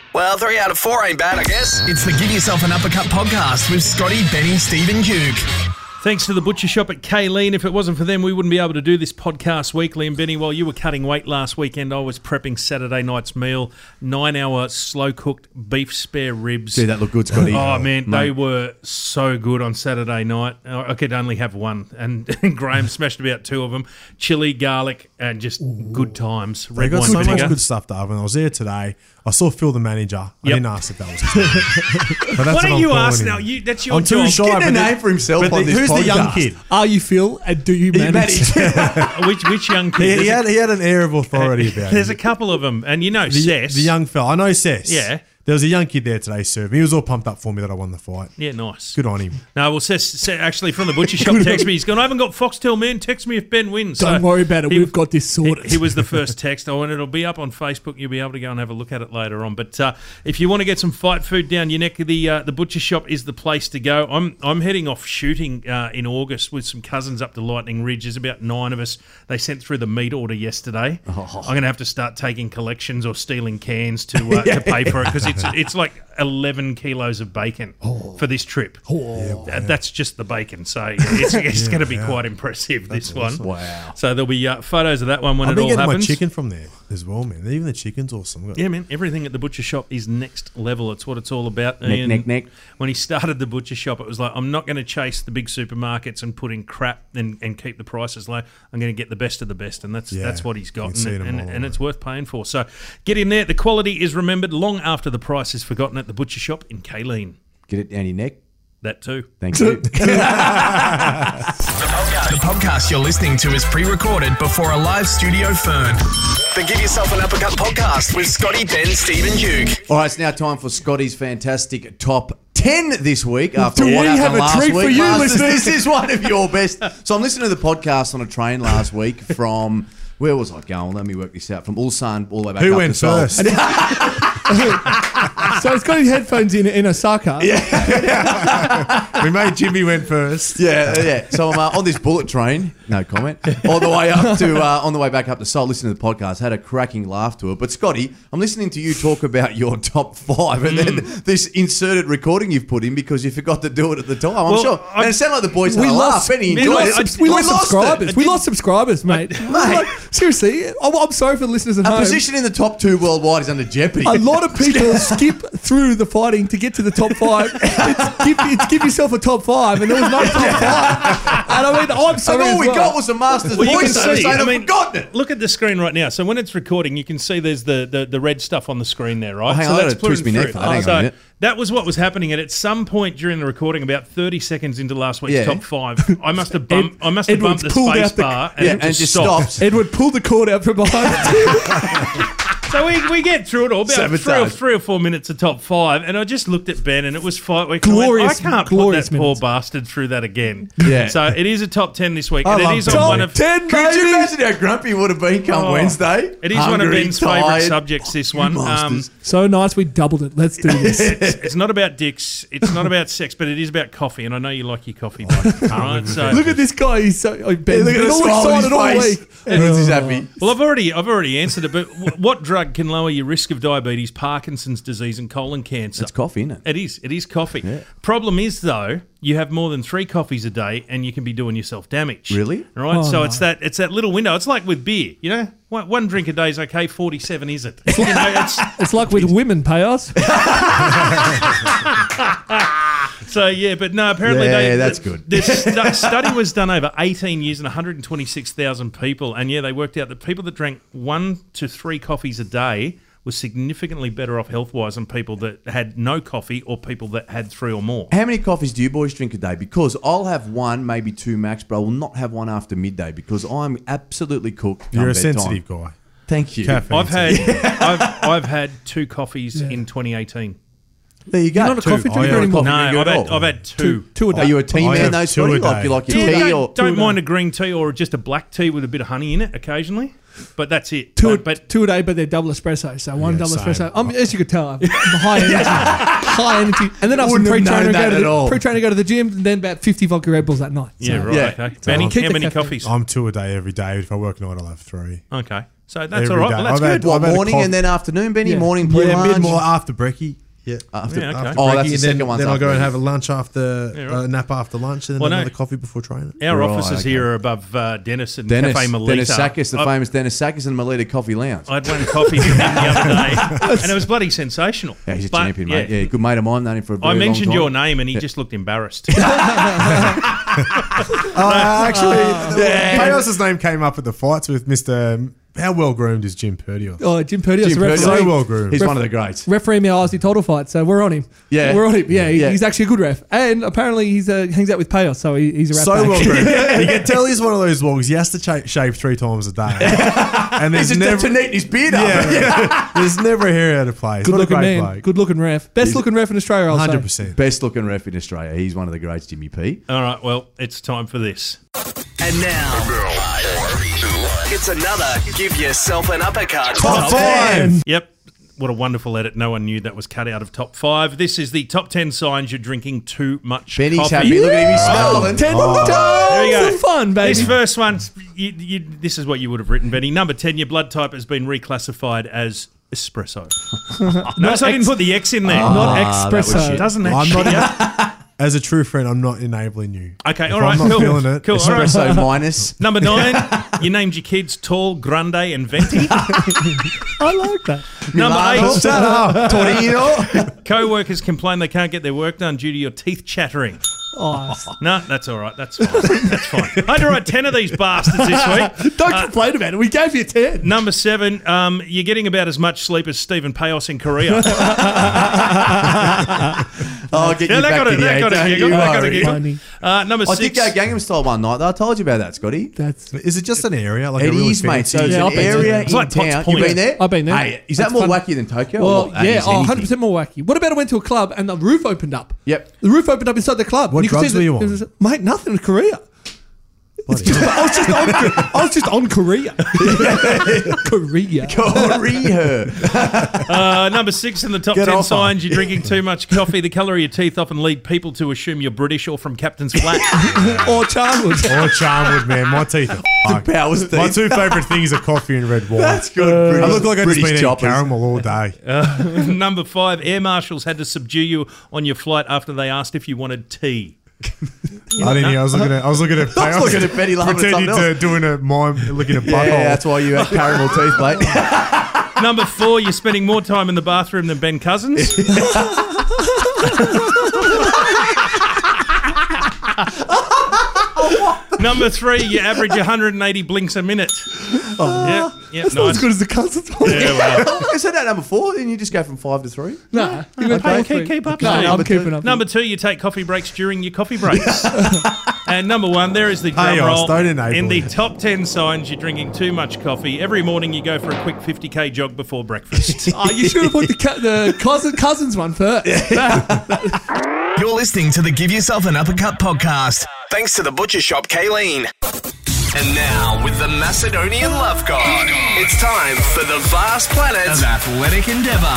Well, three out of four ain't bad, I guess. It's the Give Yourself an Uppercut podcast with Scotty, Benny, Steve and Duke. Thanks to the butcher shop at Kayleen. If it wasn't for them, we wouldn't be able to do this podcast weekly. And Benny, while you were cutting weight last weekend, I was prepping Saturday night's meal. Nine-hour slow-cooked beef spare ribs. See, that looked good, Scotty. Oh, man, Mate. they were so good on Saturday night. I could only have one. And Graham smashed about two of them. Chili, garlic, and just good times. They Red got wine so vinegar. much good stuff, Dave. When I was there today, I saw Phil, the manager. I Yep. didn't ask if that was his name. But that's Why what don't I'm you calling ask him. now? You, that's your I'm too job. shy. Getting a but the- name for himself but on the- this Who's the young podcast. kid? Are you Phil and do you manage? which, which young He, kid? he, There's a- had, he had an air of authority about There's him. a couple of them. And you know the, Cess. the young fella. I know Cess. Yeah. There was a young kid there today serving. He was all pumped up for me that I won the fight. Yeah, nice. Good on him. No, well, Seth, Seth actually from the butcher shop text me. He's gone, I haven't got Foxtel, man. Text me if Ben wins. Don't So worry about it. he- We've got this sorted. He, he was the first text. Oh, and it'll be up on Facebook. You'll be able to go and have a look at it later on. But uh, if you want to get some fight food down your neck, the uh, the butcher shop is the place to go. I'm I'm heading off shooting uh, in August with some cousins up to Lightning Ridge. There's about nine of us. They sent through the meat order yesterday. Oh. I'm going to have to start taking collections or stealing cans to uh, to pay for it because it's it's like eleven kilos of bacon for this trip. Oh. Th- That's just the bacon. So it's, it's Yeah, going to be yeah. quite impressive, this one. Wow. So there'll be uh, photos of that one when I've it been all getting happens. my chicken from there as well, man. Even the chicken's awesome. Yeah, man. Everything at the butcher shop is next level. It's what it's all about. Neck, Ian, neck, neck. When he started the butcher shop, it was like, I'm not going to chase the big supermarkets and put in crap and, and keep the prices low. I'm going to get the best of the best, and that's Yeah, that's what he's you got, can see and, them and, all and over. it's worth paying for. So get in there. The quality is remembered long after the price is forgotten at the butcher shop in Kayleen. Get it down your neck. That too. Thank you. The podcast you're listening to is pre-recorded before a live studio fern. The Give Yourself an Uppercut podcast with Scotty, Ben, Steve and Duke. All right, it's now time for Scotty's fantastic top ten this week. After Do what we happened have a last treat week, for you, Masters, listeners? this is one of your best. So I'm listening to the podcast on a train last week from where was I going? Let me work this out. From Ulsan all the way back Who up went to Seoul. first? So it's got his headphones in in Osaka. Yeah. We made Jimmy went first. Yeah, yeah. So I'm uh, on this bullet train, no comment, all the way up to, uh, on the way back up to Seoul, listening to the podcast, had a cracking laugh to it. But Scotty, I'm listening to you talk about your top five and then this inserted recording you've put in because you forgot to do it at the time. I'm Well, sure. I- And it sounded like the boys had We a laugh. lost, Benny we enjoyed lost, it. subs- we lost it. subscribers. We lost subscribers, mate. Like, seriously, I'm, I'm sorry for the listeners at A home. position in the top two worldwide is under jeopardy. A lot of people skip through the fighting to get to the top five. It's give, it's give yourself a top five, and there was no top five. And I mean, I'm sorry. And all as we well. got was a master's Well, you can voice over see, saying I I've mean, forgotten it. Look at the screen right now. So when it's recording, you can see there's the, the, the red stuff on the screen there, right? Oh, hang so on, I that's gotta twist putting my neck through. for that. Hang on a So minute. that was what was happening. And at some point during the recording, about thirty seconds into last week's Yeah. top five, I must have bumped, I must have Edwards bumped the pulled space out the- bar and Yeah, it and just just stopped. stopped. Edward pulled the cord out from behind. So we, we get through it all, about three or, Sabotage. three or four minutes of top five, and I just looked at Ben, and it was five weeks. Glorious- I, went, I can't glorious put that minutes. poor bastard through that again. Yeah. So it is a top ten this week, I and it love is Ben. on Top one of ten, Could you baby. imagine how grumpy he would have been come Oh. Wednesday? It is one of Hungry, Ben's favourite tired. subjects. This one. Um, Masters. So nice, we doubled it. Let's do this. it's not about dicks. It's not about sex, but it is about coffee, and I know you like your coffee, mate. All right, so Look at this guy. He's so oh, Ben's Yeah, look at been the all smile on his excited all face. week. Edwards is happy. well, I've already I've already answered it. But w- what drug can lower your risk of diabetes, Parkinson's disease, and colon cancer? It's coffee, isn't it? It is. It is coffee. Yeah. Problem is, though, you have more than three coffees a day, and you can be doing yourself damage. Really? All right. Oh, so no. it's that it's that little window. It's like with beer. You know, one, one drink a day is okay. Forty-seven is it? you know, it's, It's like with women, pay us. so yeah, but no. Apparently, Yeah, they, that's the, good. This stu- study was done over eighteen years and one hundred twenty-six thousand people, and yeah, they worked out that people that drank one to three coffees a day was significantly better off health-wise than people that had no coffee or people that had three or more. How many coffees do you boys drink a day? Because I'll have one, maybe two max, but I will not have one after midday because I'm absolutely cooked. come You're a bedtime. sensitive guy. Thank you. Caffeine. I've had I've, I've had two coffees Yeah. in twenty eighteen. There you go. You're not a Two. coffee Oh, drinker you're not a anymore. coffee No, drinker I've at had, all. I've had two. Two, two a day. Are you a tea I man have though, two Scotty? a Like day. you like your Yeah, tea don't, or don't Two a mind day. a green tea or just a black tea with a bit of honey in it occasionally, but that's it. Two, but, but two a day, but they're double espresso. So one Yeah, double same. espresso. Um, as you could tell, I'm high energy, high energy. And then I was Wouldn't have pre-trainer known and go that to at the, all. pre-trainer to go to the gym, and then about fifty vodka Red Bulls that night. yeah, So- right. Yeah. Okay, So Benny, I'll keep how the many caffeine. coffees? I'm two a day every day. If I work night, I'll have three. Okay, So that's Every all right. day. Well, that's I've had- good. What, I've had a morning coffee- and then afternoon, Benny? Yeah. Morning, Yeah, pre-lunch? mid more after brekkie. Yeah, After, Yeah, okay. after- oh, that's brekkie, the and second then, one. then I'll go and have a lunch after, Yeah, right. uh, nap after lunch, and then Well, no. another coffee before training. Our Right, offices okay. here are above uh, Dennis and Dennis, Cafe Melita. Dennis Sakis, the I- famous Dennis Sakis and Melita Coffee Lounge. I had one coffee from him the other day, and it was bloody sensational. Yeah, he's a But, champion, mate. Yeah, good mate of mine. Known him for a very I mentioned long time. your name, and he just looked embarrassed. Uh, actually, Payos's name came up at the fights with Mister How well groomed is Jim Purdy? Oh, Jim Purdy. Jim Purdy. So well groomed. He's one of the greats. Referee me Aussie title fight, so we're on him. Yeah. we're on him. Yeah, he- Yeah. he's actually a good ref, and apparently he's uh, hangs out with Payos, so he, he's a ref. So back. well groomed. You can tell he's one of those wogs. He has to cha- shave three times a day, and there's He's never just to neaten his beard up. yeah, yeah. There's never a hair out of place. Good What a looking great man, bloke. good looking ref, best He's- looking ref in Australia. I'll say. Hundred percent. Best looking ref in Australia. He's one of the greats, Jimmy P. All right, well, it's time for this. And now, it's another Give Yourself an Uppercut. Top five. Yep. What a wonderful edit. No one knew that was cut out of top five. This is the top ten signs you're drinking too much Benny's coffee. happy. Look at him. He's smiling. Ten Oh. There you go. Some fun, baby. This first one, you, you, this is what you would have written, Benny. Number ten, your blood type has been reclassified as espresso. Notice I didn't put the X in there. Not Ah, that was espresso. shit. Doesn't that I'm shit not- ya? As a true friend, I'm not enabling you. Okay, If all right, I'm not cool. feeling it. Cool, all right. Espresso minus. Number nine, you named your kids Tall, Grande, and Venti. I like that. Number Milano. eight, Shut up. Torino. co-workers complain they can't get their work done due to your teeth chattering. Oh, No, that's all right. That's fine. That's fine. I had to write ten of these bastards this week. don't Uh, complain about it. We gave you ten. Number seven, um, you're getting about as much sleep as Stephen Payos in Korea. Oh, get Yeah, you that back got to it, the that eight. got a Don't giggle, you that got a worry. giggle. Funny. Uh, number I did six, go Gangnam Style one night. though. I told you about that, Scotty. That's Is it just an area? Like It a really is, mate. fancy- So it's Yeah, an I've been area there. in It's like Potts town. Point. You been there? I've been there. Hey, is that That's more fun. wacky than Tokyo? or well, what? That yeah, is oh, one anything. hundred percent more wacky. What about I went to a club and the roof opened up? Yep. The roof opened up inside the club. What and you could drugs see were the- you on? it was- mate, nothing in Korea. Bloody Just- hell. I was just on, I was just on Korea. Korea. Korea. uh, number six in the top Get ten off her. signs you're drinking too much coffee. The colour of your teeth often lead people to assume you're British or from Captain's Flat. or Charnwood. Or Charnwood, man. My teeth are fucked. Powers My teeth. two favourite things are coffee and red wine. That's good. I look like I've just British been eating choppers. caramel all day. Uh, number five, air marshals had to subdue you on your flight after they asked if you wanted tea. I didn't hear. I was looking at. I was looking at. I was looking at Betty laughing at pretending something to else. doing a mime, looking at butthole. Yeah, that's why you had caramel teeth, mate. Number four, you're spending more time in the bathroom than Ben Cousins. Number three, you average one hundred eighty blinks a minute. Oh, yeah, yeah, That's not nice. as good as the cousins one. Yeah, well. I said that number four, then you just go from five to three. Nah, you went Okay, both keep, three. keep up. No, Steve. I'm keeping up. Number two, you take coffee breaks during your coffee breaks. And number one, there is the drum Hey, roll. don't enable In the it. top ten signs you're drinking too much coffee. Every morning you go for a quick fifty k jog before breakfast. Oh, you should have put the, cu- the cousin, cousins one first. You're listening to the Give Yourself an Uppercut podcast. Thanks to the butcher shop, Kayleen. And now, with the Macedonian love god, It's time for the vast planet. of athletic endeavour.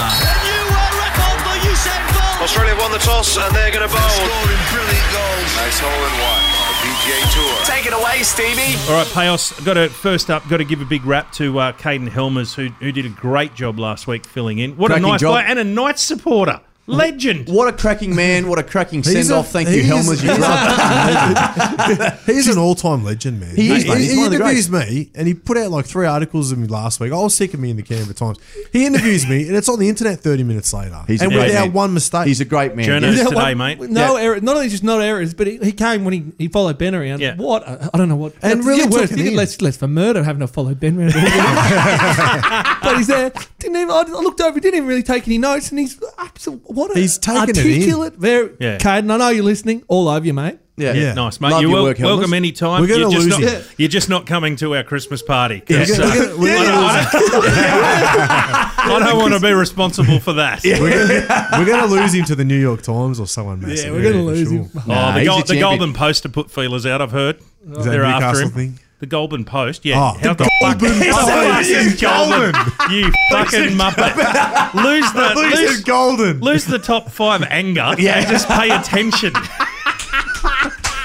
Australia won the toss and they're going to bowl. Scoring brilliant goals. Nice hole in one on the P G A Tour. Take it away, Stevie. All right, Payos, got to first up, got to give a big rap to uh, Caden Helmers, who who did a great job last week filling in. What Cracking a nice job. player and a Knights supporter. Legend. What a cracking man. What a cracking He's send off. a- Thank he you, is- Helmers. You love He's an all-time legend, man. He is, He, mate. He's he one of the interviews me, and he put out like three articles of me last week. I was sick of me in the Canberra Times. He interviews me, and it's on the internet thirty minutes later, He's a and great without man. one mistake. He's a great man. Journo Yeah. today, one- mate. No Yeah. error. Not only just no errors, but he, he came when he, he followed Ben around. Yeah. What? I, I don't know what. And that's really the took worst. it He did in. less, less for murder having to follow Ben around. But he's there. Didn't even. I looked over. He didn't even really take any notes, and he's absolute. What? A He's taking it in. articulate. Very. Yeah. Caden, I know you're listening. All over you, mate. Yeah. Yeah. Nice, mate. Love You're your wel- work, Helmers. welcome anytime. We're gonna you're, just lose not, him. you're just not coming to our Christmas party. We're 'cause, gonna- uh, we're gonna- we're I gonna don't- lose I don't want to be responsible for that. We're gonna, we're gonna lose him to the New York Times or someone. Yeah, massive. we're gonna for lose sure. him. Oh, Nah, the, he's Gol- a the champion. Golden Post to put feelers out, I've heard. Is that They're after Newcastle him. thing? The Golden Post, yeah. Oh, How the the fuck Golden is Post. that? It's Golden. You fucking muppet. Lose the Lose lose, his golden. lose the top five anger and just pay attention.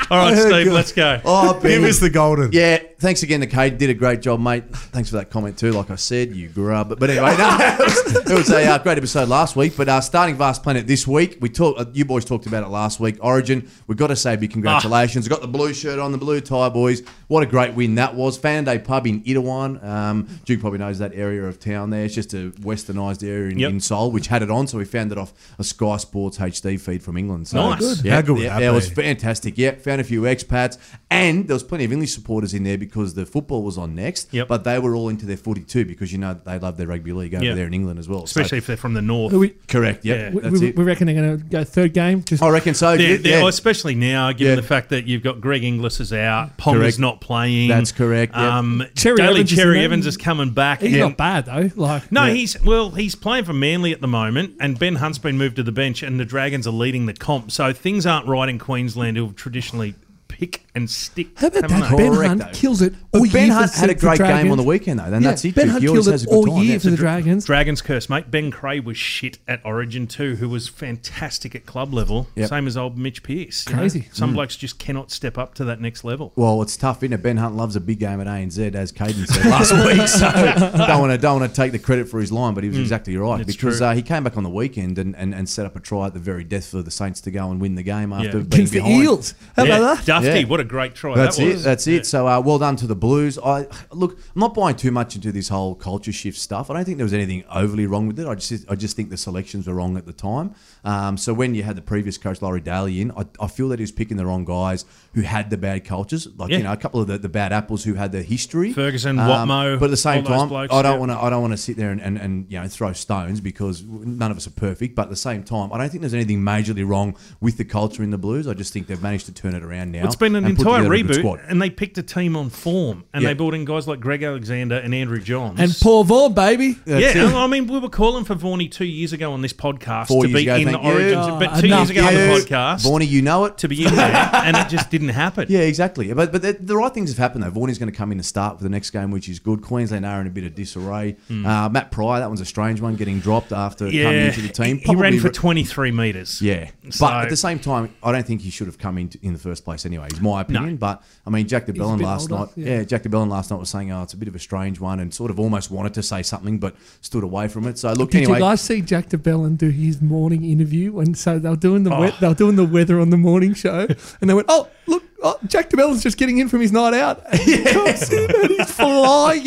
All right, Steve, let's go. Oh, Ben. Give us the golden. Yeah, thanks again to Kate. Did a great job, mate. Thanks for that comment too. Like I said, you grub. But anyway, no, it was, it was a uh, great episode last week. But uh, starting Vast Planet this week, we talked. Uh, you boys talked about it last week. Origin, we've got to say big congratulations. Ah. Got the blue shirt on, the blue tie, boys. What a great win that was. Fan Day Pub in Itawan. Um, Duke probably knows that area of town there. It's just a westernised area in, Yep. in Seoul, which had it on. So we found it off a Sky Sports H D feed from England. So, Nice. Good. Yeah, How good would yeah, that yeah, it be? was fantastic. Yeah, found a few expats. And there was plenty of English supporters in there because the football was on next. Yep. But they were all into their footy too because, you know, they love their rugby league over Yep. there in England as well. Especially So- if they're from the north. We, correct. Yep. Yeah. we, That's we, it. we reckon they're going to go third game. Just I reckon so. They're, Yeah, they're- yeah. especially now, given Yeah. the fact that you've got Greg Inglis is out, Ponga's Correct. not playing. That's correct, yeah. Um, Cherry Daly Evans is Cherry in Evans there. is coming back. he's and- not bad though. Like No, Yeah. he's well. He's playing for Manly at the moment, and Ben Hunt's been moved to the bench, and the Dragons are leading the comp. So things aren't right in Queensland, who have traditionally pick and stick. How about haven't that? they? Ben Correct, Hunt though. kills it But all Ben year Hunt for, had a for great Dragons. game on the weekend, though. And Yeah, that's it. Ben Duke. Hunt He always killed has it a good all time. year Yeah. for the Dragons. Dragons curse, mate. Ben Cray was shit at Origin too, who was fantastic at club level. Yep. Same as old Mitch Pearce. you know. Crazy. Some blokes just cannot step up to that next level. Well, it's tough, isn't it? Ben Hunt loves a big game at A N Z, as Caden said last week. So don't want to don't want to take the credit for his line, but he was exactly right It's because true. uh, he came back on the weekend and, and, and set up a try at the very death for the Saints to go and win the game after Yeah. being Against the behind. Eels. How Yeah, about that? Dufty, Yeah. what a great try That's that it. was. That's Yeah. it. So uh, well done to the Blues. I look, I'm not buying too much into this whole culture shift stuff. I don't think there was anything overly wrong with it. I just I just think the selections were wrong at the time. Um, so when you had the previous coach Laurie Daly in, I, I feel that he was picking the wrong guys who had the bad cultures, like Yeah. you know a couple of the, the bad apples who had the history. Ferguson, Um, Watmo, but at the same all those time, blokes, I don't yeah. want to I don't want to sit there and, and, and you know throw stones because none of us are perfect. But at the same time, I don't think there's anything majorly wrong with the culture in the Blues. I just think they've managed to turn it around now. It's been an and put entire together a good reboot, squad. and they picked a team on form, and Yeah. they brought in guys like Greg Alexander and Andrew Johns. And Paul Vaughan, baby. That's yeah, it. I mean, we were calling for Vaughnie two years ago on this podcast Four to years be ago, in the thank you. Origins, Oh, but two enough, years ago on the Yeah. podcast Vaughnie, you know it. to be in there, and it just didn't happen. Yeah, exactly. But but the, the right things have happened though. Vaughnie's going to come in and start for the next game, which is good. Queensland are in a bit of disarray. Uh, Matt Pryor, that one's a strange one, getting dropped after coming Yeah, into the team. he, he ran Probably for re- twenty-three metres. Yeah, So- but at the same time, I don't think he should have come in in the first place anyway. Is my opinion. No. But I mean, Jack a DeBellin bit last older, night. yeah. Yeah. Jack DeBellin last night was saying, "Oh, it's a bit of a strange one," and sort of almost wanted to say something, but stood away from it. So look, Did anyway. you guys see Jack DeBellin do his morning interview? And so they were doing the Oh. we- they were doing the weather on the morning show, and they went, "Oh, look, oh, Jack DeBellin's just getting in from his night out." And he comes in and he's flying.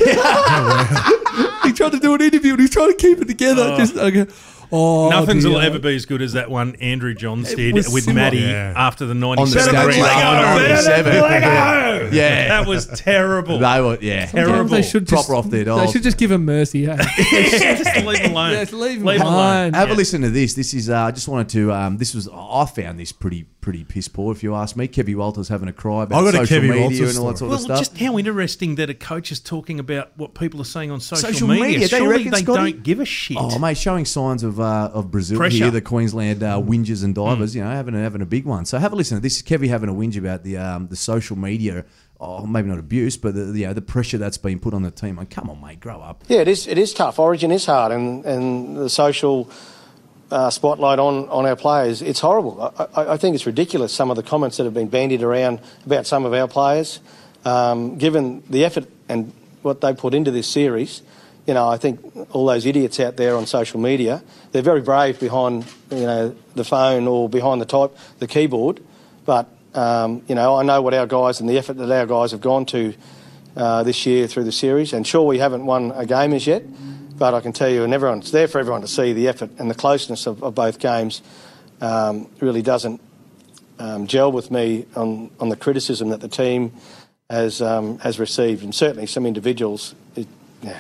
he tried to do an interview and he's trying to keep it together. Oh. Just okay. Oh, Nothing's dear. will ever be as good as that one Andrew Johns It did was with similar. Matty Yeah. after the On the ninety-seven stage. grand Oh, final. ninety-seven. Lego! Yeah. That was terrible. They were, yeah. Sometimes terrible. They should just, Proper off their They dog. should just give him mercy. eh? Just leave him alone. Just leave him Leave him alone. Have Yeah. a listen to this. This is. Uh, I just wanted to. Um, this was. I found this pretty pretty piss poor, if you ask me. Kevy Walters having a cry about I got a social Kevy media Walters and all that story. sort of Well, stuff. just how interesting that a coach is talking about what people are saying on social, Social media. media, don't you Surely reckon, they Scotty? don't give a shit. Oh, mate, showing signs of uh, of Brazil Pressure. here, the Queensland uh, whingers and divers, you know, having a, having a big one. So have a listen to this. Is Kevy having a whinge about the um, the social media, oh, maybe not abuse, but the, the, you know, the pressure that's been put on the team. Like, come on, mate, grow up. Yeah, it is. It is tough. Origin is hard, and, and the social uh, spotlight on, on our players, it's horrible. I, I, I think it's ridiculous, some of the comments that have been bandied around about some of our players. Um, given the effort and what they put into this series, you know, I think all those idiots out there on social media, they're very brave behind, you know, the phone or behind the type, the keyboard. But, um, you know, I know what our guys and the effort that our guys have gone to uh, this year through the series. And sure, we haven't won a game as yet, but I can tell you, and everyone's there for everyone to see the effort and the closeness of, of both games um, really doesn't um, gel with me on, on the criticism that the team has um, has received, and certainly some individuals, it, yeah,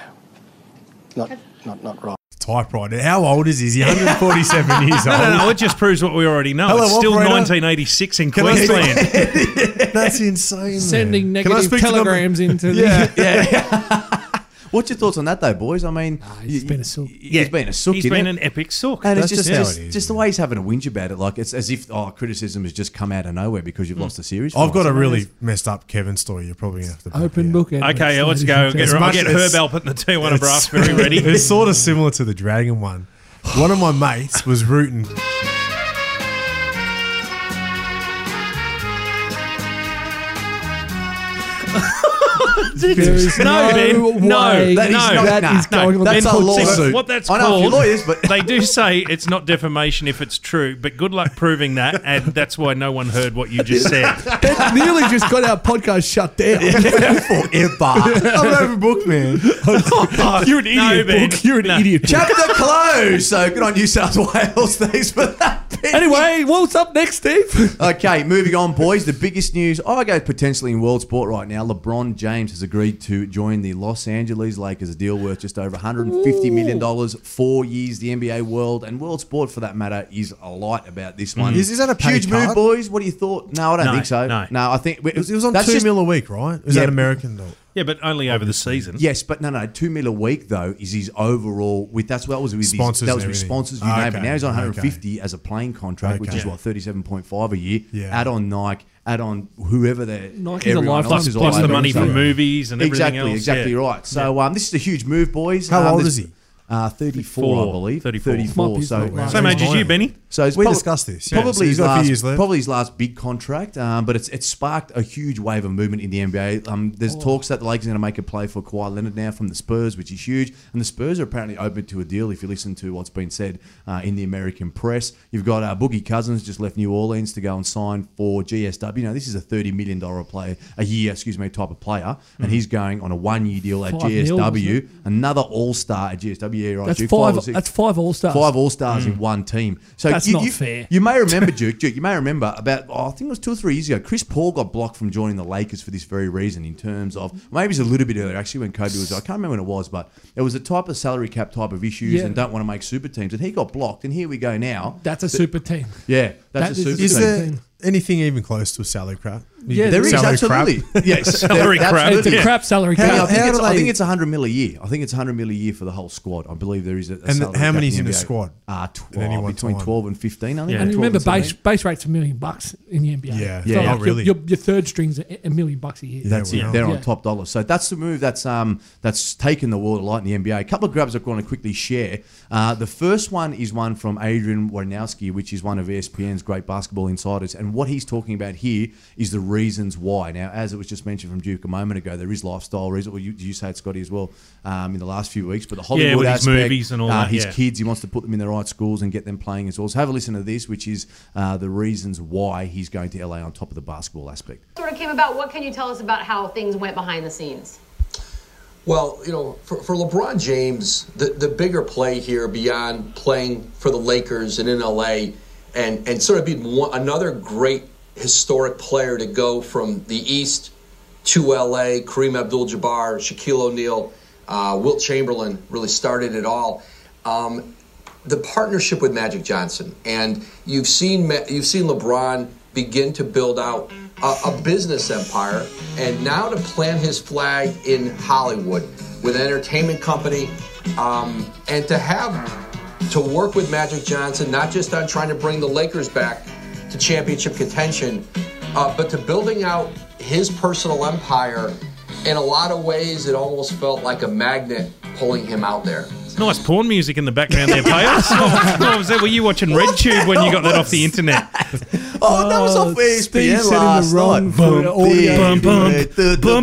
not not not right. Typewriter. How old is he? Is he one hundred forty-seven years No, old? no, no. It just proves what we already know. Hello, it's still operator. nineteen eighty-six in Can I speak- Queensland. That's insane. Sending man. Can I negative speak to number- telegrams into the. Yeah, yeah. What's your thoughts on that, though, boys? I mean, He's you- been a sook. Yeah, he's been a sook. He's isn't been it? an epic sook. And That's it's just, just how just, it is, just the way he's having a whinge about it. Like, it's as if, oh, criticism has just come out of nowhere because you've lost the series. for I've got once. a I mean, really it's- mest up Kevin story. You're probably going to have to Open book. Edwards, Okay, let's ladies go. and Get, As I'll much get as- Herb Alpert and the T one of It's- Brassbury ready. It's sort of similar to the Dragon one. One of my mates was rooting. There is no, Ben, no, way That is no, not- that nah, is going on. that's the a podcast. lawsuit. What that's I know a few called, lawyers, but- they do say it's not defamation if it's true, but good luck proving that, and that's why no one heard what you just said. Ben nearly just got our podcast shut down. Forever. I'm an overbooked, man. You're an No, idiot, Ben. Book. You're an No. idiot. Chapter closed. So good on New South Wales. Thanks for that. Ben. Anyway, what's up next, Steve? Okay, moving on, boys. The biggest news, I go potentially in world sport right now. LeBron James has agreed to join the Los Angeles Lakers, a deal worth just over one hundred fifty million dollars, four years. The N B A world and world sport, for that matter, is a light about this one. Is- is that a pay huge cut? move, boys? What do you thought? No, I don't No, think so. no. no, I think It was, it was on that's two just- mil a week, right? Is Yeah. that American though? Yeah, but only over the season. Yes, but no, no, two mil a week though is his overall. With that's what was with his, Sponsors that was and with everything. sponsors. You Ah, name it. okay, Now he's on one hundred okay. fifty as a playing contract, which is Okay. what thirty-seven point five a year. Yeah. Add on Nike, add on whoever they're Nike's a everyone lifetime else is all Plus the over money it. from So- movies and everything Exactly, else. exactly yeah. right. So um, this is a huge move, boys. How Um, old there's- is he? Uh, thirty-four, I believe. thirty-four. thirty-four. Might be So, right. Same age as you, Benny. so it's We prob- discussed this. Probably Yeah, so his he's got a few last, years left. probably his last big contract, um, but it's it's sparked a huge wave of movement in the N B A. Um, there's Oh. talks that the Lakers are going to make a play for Kawhi Leonard now from the Spurs, which is huge, and the Spurs are apparently open to a deal. If you listen to what's been said uh, in the American press, you've got uh, Boogie Cousins just left New Orleans to go and sign for G S W. Now this is a thirty million dollar player a year, excuse me, type of player, and he's going on a one year deal at Five G S W. mil, wasn't Another All Star at G S W. Yeah, right. That's Duke, five. or six. That's five all stars. Five All Stars in one team. So That's you, not you- fair. You may remember, Duke, Duke. You may remember about oh, I think it was two or three years ago. Chris Paul got blocked from joining the Lakers for this very reason. In terms of maybe it's a little bit earlier actually when Kobe was. I can't remember when it was, but it was a type of salary cap type of issues Yeah. and don't want to make super teams. And he got blocked. And here we go now. That's a super team. Yeah, that's That a is- super Is team. there anything even close to a salary crap? You Yeah, get There is salary absolutely. crap? Yes, Salary there- crap. absolutely. It's a Yeah. crap salary Hey, I cap. think, How it's, do I they- think it's one hundred mil a year. I think it's one hundred mil a year for the whole squad. I believe there is a, a And salary how cap many's the in the N B A. squad Uh, at twelve, any one between time? twelve and fifteen. I think. Yeah. And you twelve remember base seventeen. base rate's a million bucks in the N B A. Yeah. So Yeah. like Oh, really? Your, your, your third string's a, a million bucks a year. That's Yeah, it. well. They're Yeah. on top dollar. So that's the move that's um that's taken the world a lot in the N B A. A couple of grabs I want to quickly share. Uh, the first one is one from Adrian Wojnarowski, which is one of E S P N's great basketball insiders, and what he's talking about here is the reasons why. Now, as it was just mentioned from Duke a moment ago, there is lifestyle reasons. Well, you, you say it, Scotty, as well um, in the last few weeks, but the Hollywood with his aspect, movies and all uh, that, his yeah. kids, he wants to put them in the right schools and get them playing as well. So have a listen to this, which is uh, the reasons why he's going to L A on top of the basketball aspect. Sort of came about. What can you tell us about how things went behind the scenes? Well, you know, for, for LeBron James, the, the bigger play here beyond playing for the Lakers and in L A and, and sort of being one, another great historic player to go from the East to L A, Kareem Abdul-Jabbar, Shaquille O'Neal, uh, Wilt Chamberlain really started it all. Um, the partnership with Magic Johnson, and you've seen you've seen LeBron begin to build out a, a business empire, and now to plant his flag in Hollywood with an entertainment company, um, and to have to work with Magic Johnson, not just on trying to bring the Lakers back to championship contention, uh, but to building out his personal empire. In a lot of ways, it almost felt like a magnet pulling him out there. Nice porn music in the background there, Payos. Oh, what was that? Were you watching RedTube when you got that off the internet? Oh, that was off E S P N Steve said in the last wrong night. for the audio. Bum, bum, bum,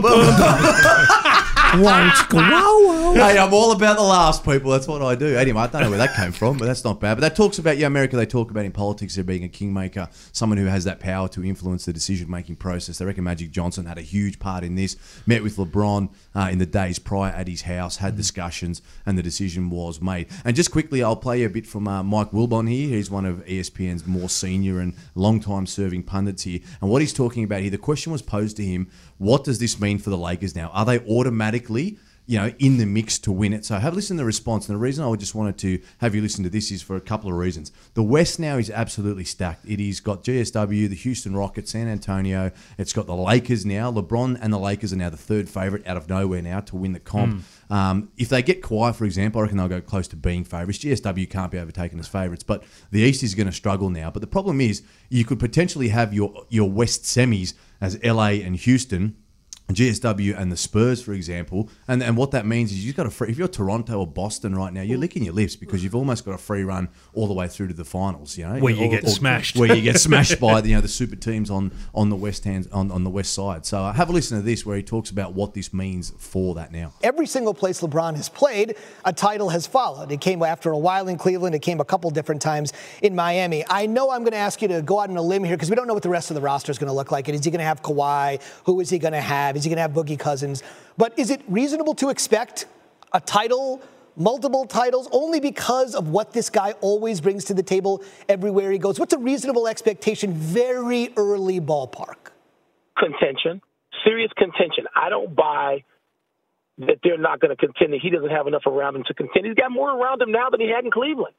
bum. Wow, wow, wow. Hey, I'm all about the laughs, people. That's what I do. Anyway, I don't know where that came from, but that's not bad. But that talks about, yeah, America, they talk about in politics there being a kingmaker, someone who has that power to influence the decision-making process. They reckon Magic Johnson had a huge part in this, met with LeBron uh, in the days prior at his house, had discussions, and the decision was made. And just quickly, I'll play you a bit from uh, Mike Wilbon here. He's one of E S P N's more senior and long-time serving pundits here. And what he's talking about here, the question was posed to him, what does this mean for the Lakers now? Are they automatically, you know, in the mix to win it? So have a listen to the response. And the reason I just wanted to have you listen to this is for a couple of reasons. The West now is absolutely stacked. It has got G S W, the Houston Rockets, San Antonio. It's got the Lakers now. LeBron and the Lakers are now the third favourite out of nowhere now to win the comp. Mm. Um, if they get Kawhi, for example, I reckon they'll go close to being favourites. G S W can't be overtaken as favourites, but the East is going to struggle now. But the problem is you could potentially have your, your West semis as L A and Houston, G S W and the Spurs, for example, and and what that means is you've got a free. If you're Toronto or Boston right now, you're licking your lips because you've almost got a free run all the way through to the finals. You know, Where you or, get or, smashed, where you get smashed by the, you know the super teams on on the west hand on, on the west side. So uh, have a listen to this where he talks about what this means for that now. Every single place LeBron has played, a title has followed. It came after a while in Cleveland. It came a couple different times in Miami. I know I'm going to ask you to go out on a limb here because we don't know what the rest of the roster is going to look like. And is he going to have Kawhi? Who is he going to have? Is he going to have Boogie Cousins? But is it reasonable to expect a title, multiple titles, only because of what this guy always brings to the table everywhere he goes? What's a reasonable expectation, very early ballpark? Contention, serious contention. I don't buy that they're not going to contend, that he doesn't have enough around him to contend. He's got more around him now than he had in Cleveland.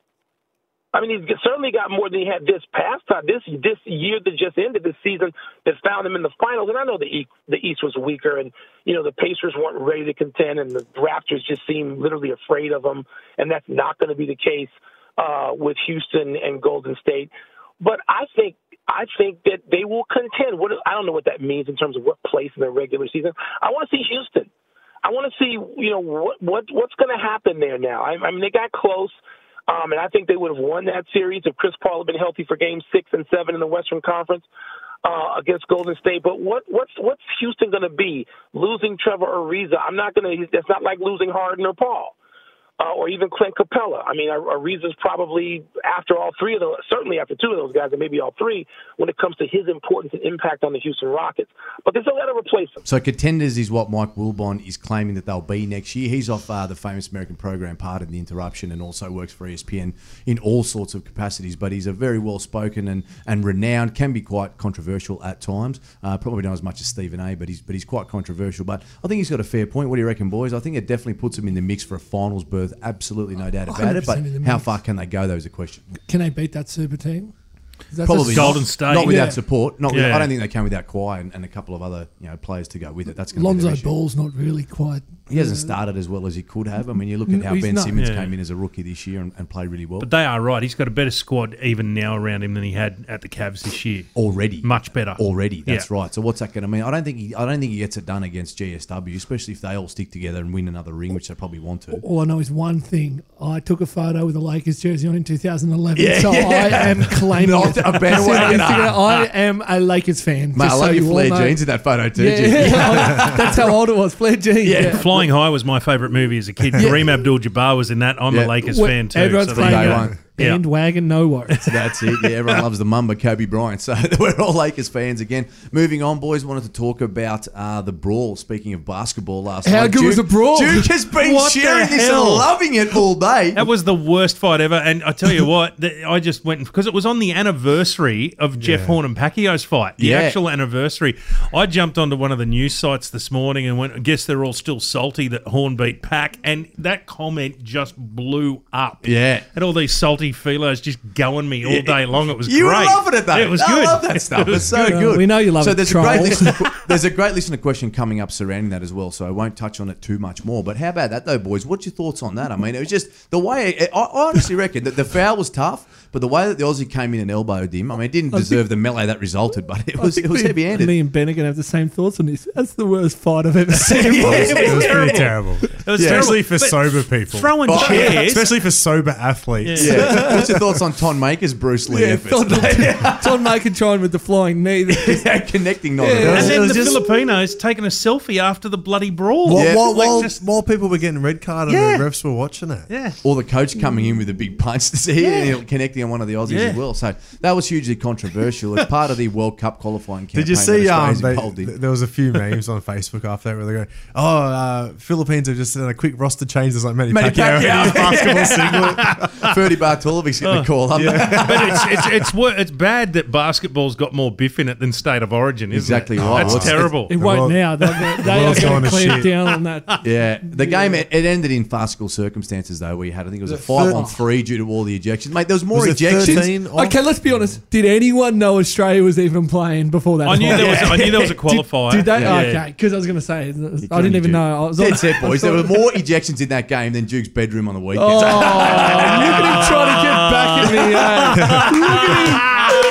I mean, he's certainly got more than he had this past time, this this year that just ended, this season that found him in the finals. And I know the East, the East was weaker, and, you know, the Pacers weren't ready to contend, and the Raptors just seemed literally afraid of them, and that's not going to be the case uh, with Houston and Golden State. But I think I think that they will contend. What I don't know what that means in terms of what place in the regular season. I want to see Houston. I want to see, you know, what, what what's going to happen there now. I, I mean, they got close. Um, and I think they would have won that series if Chris Paul had been healthy for games six and seven in the Western Conference uh, against Golden State. But what, what's what's Houston going to be? Losing Trevor Ariza? I'm not going to. It's not like losing Harden or Paul. Uh, or even Clint Capella. I mean, Ariza's probably after all three of those, certainly after two of those guys, and maybe all three, when it comes to his importance and impact on the Houston Rockets. But there's a lot to replace him. So contenders is what Mike Wilbon is claiming that they'll be next year. He's off uh, the famous American program, Pardon the Interruption, and also works for E S P N in all sorts of capacities. But he's a very well-spoken and, and renowned, can be quite controversial at times. Uh, probably not as much as Stephen A, but he's but he's quite controversial. But I think he's got a fair point. What do you reckon, boys? I think it definitely puts him in the mix for a finals berth. Absolutely no doubt about it. But how far can they go, though, is a question. Can they beat that super team? That's Probably Golden not. State. Not without Yeah. support. Not Yeah. with, I don't think they can without Kawhi and, and a couple of other you know players to go with it. That's going to be Lonzo their issue. Ball's not really quite. He hasn't started as well as he could have. I mean, you look at No, how he's Ben not. Simmons Yeah. came in as a rookie this year and, and played really well. But they are right. He's got a better squad even now around him than he had at the Cavs this year. Already, Much better. Already, that's Yeah. right. So what's that going to mean? I don't think he, I don't think he gets it done against G S W, especially if they all stick together and win another ring, which they probably want to. All I know is one thing. I took a photo with a Lakers jersey on in two thousand eleven, Yeah, so yeah. I am claiming Not it. a bandwagon. I am a Lakers fan. Mate, I just love so your you all flare know. jeans in that photo too. Yeah, Jim. yeah. That's how old it was. Flare jeans. Yeah. Yeah. Flying High was my favourite movie as a kid. Kareem Abdul-Jabbar was in that. I'm Yeah. a Lakers Well, fan too. everyone's so there you playing go. Day one. Yeah. Bandwagon, no worries. That's it. Yeah, everyone loves the Mamba, Kobe Bryant. So we're all Lakers fans again. Moving on, boys, wanted to talk about uh, the brawl. Speaking of basketball last How night. good Duke, was the brawl? Duke has been What the sharing this and hell? loving it all day. That was the worst fight ever. And I tell you what, th- I just went, because it was on the anniversary of Jeff Yeah. Horn and Pacquiao's fight, the Yeah. actual anniversary. I jumped onto one of the news sites this morning and went, I guess they're all still salty that Horn beat Pac. And that comment just blew up. Yeah. And all these salty feelers just going me all day long. It was You great. were loving it though. Yeah, it was I good. love that stuff. It was It's so good. good. We know you love so it, there's a great trolls. listener, there's a great listener question coming up surrounding that as well. So I won't touch on it too much more. But how about that though, boys? What's your thoughts on that? I mean, it was just the way. I, I honestly reckon that the foul was tough, but the way that the Aussie came in and elbowed him, I mean, it didn't deserve the melee that resulted, but it was it was me, heavy handed. Me and Ben are going to have the same thoughts on this. That's the worst fight I've ever seen. Yeah, It was, it was pretty terrible. It was Especially terrible. for But sober people. Throwing Oh, yeah. chairs. Especially for sober athletes. Yeah. What's your thoughts on Ton Maker's Bruce Lee Yeah, efforts? John Maker trying with the flying knee. Yeah, connecting not Yeah. at all. And It then was the just- Filipinos taking a selfie after the bloody brawl. While, Yeah. while, Like while, just- while people were getting red carded Yeah. and the refs were watching it. yeah. Or the coach coming in with a big punch to see it Yeah. and connecting on one of the Aussies Yeah. as well. So that was hugely controversial. It's part of the World Cup qualifying campaign. Did you that see? Um, Australia's they, involved in. th- there was a few memes on Facebook after that where they go, "Oh, uh, Philippines have just done a quick roster change." There's like Manny, Manny Pacquiao, Pacquiao. in his basketball singlet. Ferdy Bartolovic's getting a call up. But it's it's it's wor- it's bad that basketball's got more biff in it than state of origin, isn't Exactly it? right. That's What's- terrible. It won't world- now. They, they, they are world's going going to to clean it shit. down on that. Yeah, the game it, it ended in farcical circumstances though. We had, I think it was a five on three due to all the ejections. Mate, there was more Was it ejections. thirteen off? Okay, let's be honest. Did anyone know Australia was even playing before that? I knew fight? there was I knew there was a qualifier. Did they? Yeah. Okay, because I was going to say, I didn't even know. I was on, Dead set, boys. There were more ejections in that game than Duke's bedroom on the weekend. Oh, look at him trying to get back at me. Eh? Look at him.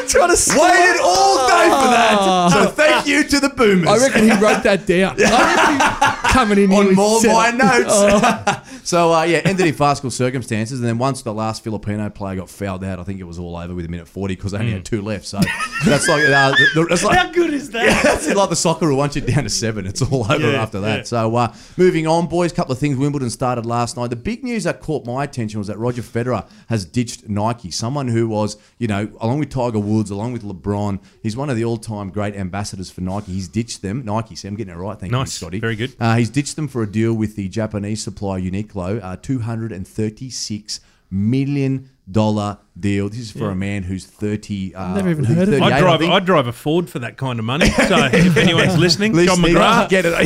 trying to slide. Waited all day for that. So thank you to the Boomers. I reckon he wrote that down. I reckon he coming in here on with more of set my up. notes. Oh. So, uh, yeah, ended in farcical circumstances. And then once the last Filipino player got fouled out, I think it was all over with a minute forty because they only had two left. So that's like, uh, the, the, that's like How good is that? Yeah, that's like the soccer rule. Once you're down to seven, it's all over Yeah, after that. yeah. So, uh, moving on, boys, a couple of things. Wimbledon started last night. The big news that caught my attention was that Roger Federer has ditched Nike, someone who was, you know, along with Tiger Woods, along with LeBron, he's one of the all-time great ambassadors for Nike. He's ditched them. Nike, see, I'm getting it right. Thank you, Nice. Scotty. Very good. Uh, he's ditched them for a deal with the Japanese supplier Uniqlo, uh, two hundred thirty-six million dollars deal. This is for Yeah. a man who's thirty. Uh, Never even I think heard of him. thirty-eight, I'd I drive, think. I'd drive a Ford for that kind of money. So if anyone's listening, John Listening, McGrath. get it.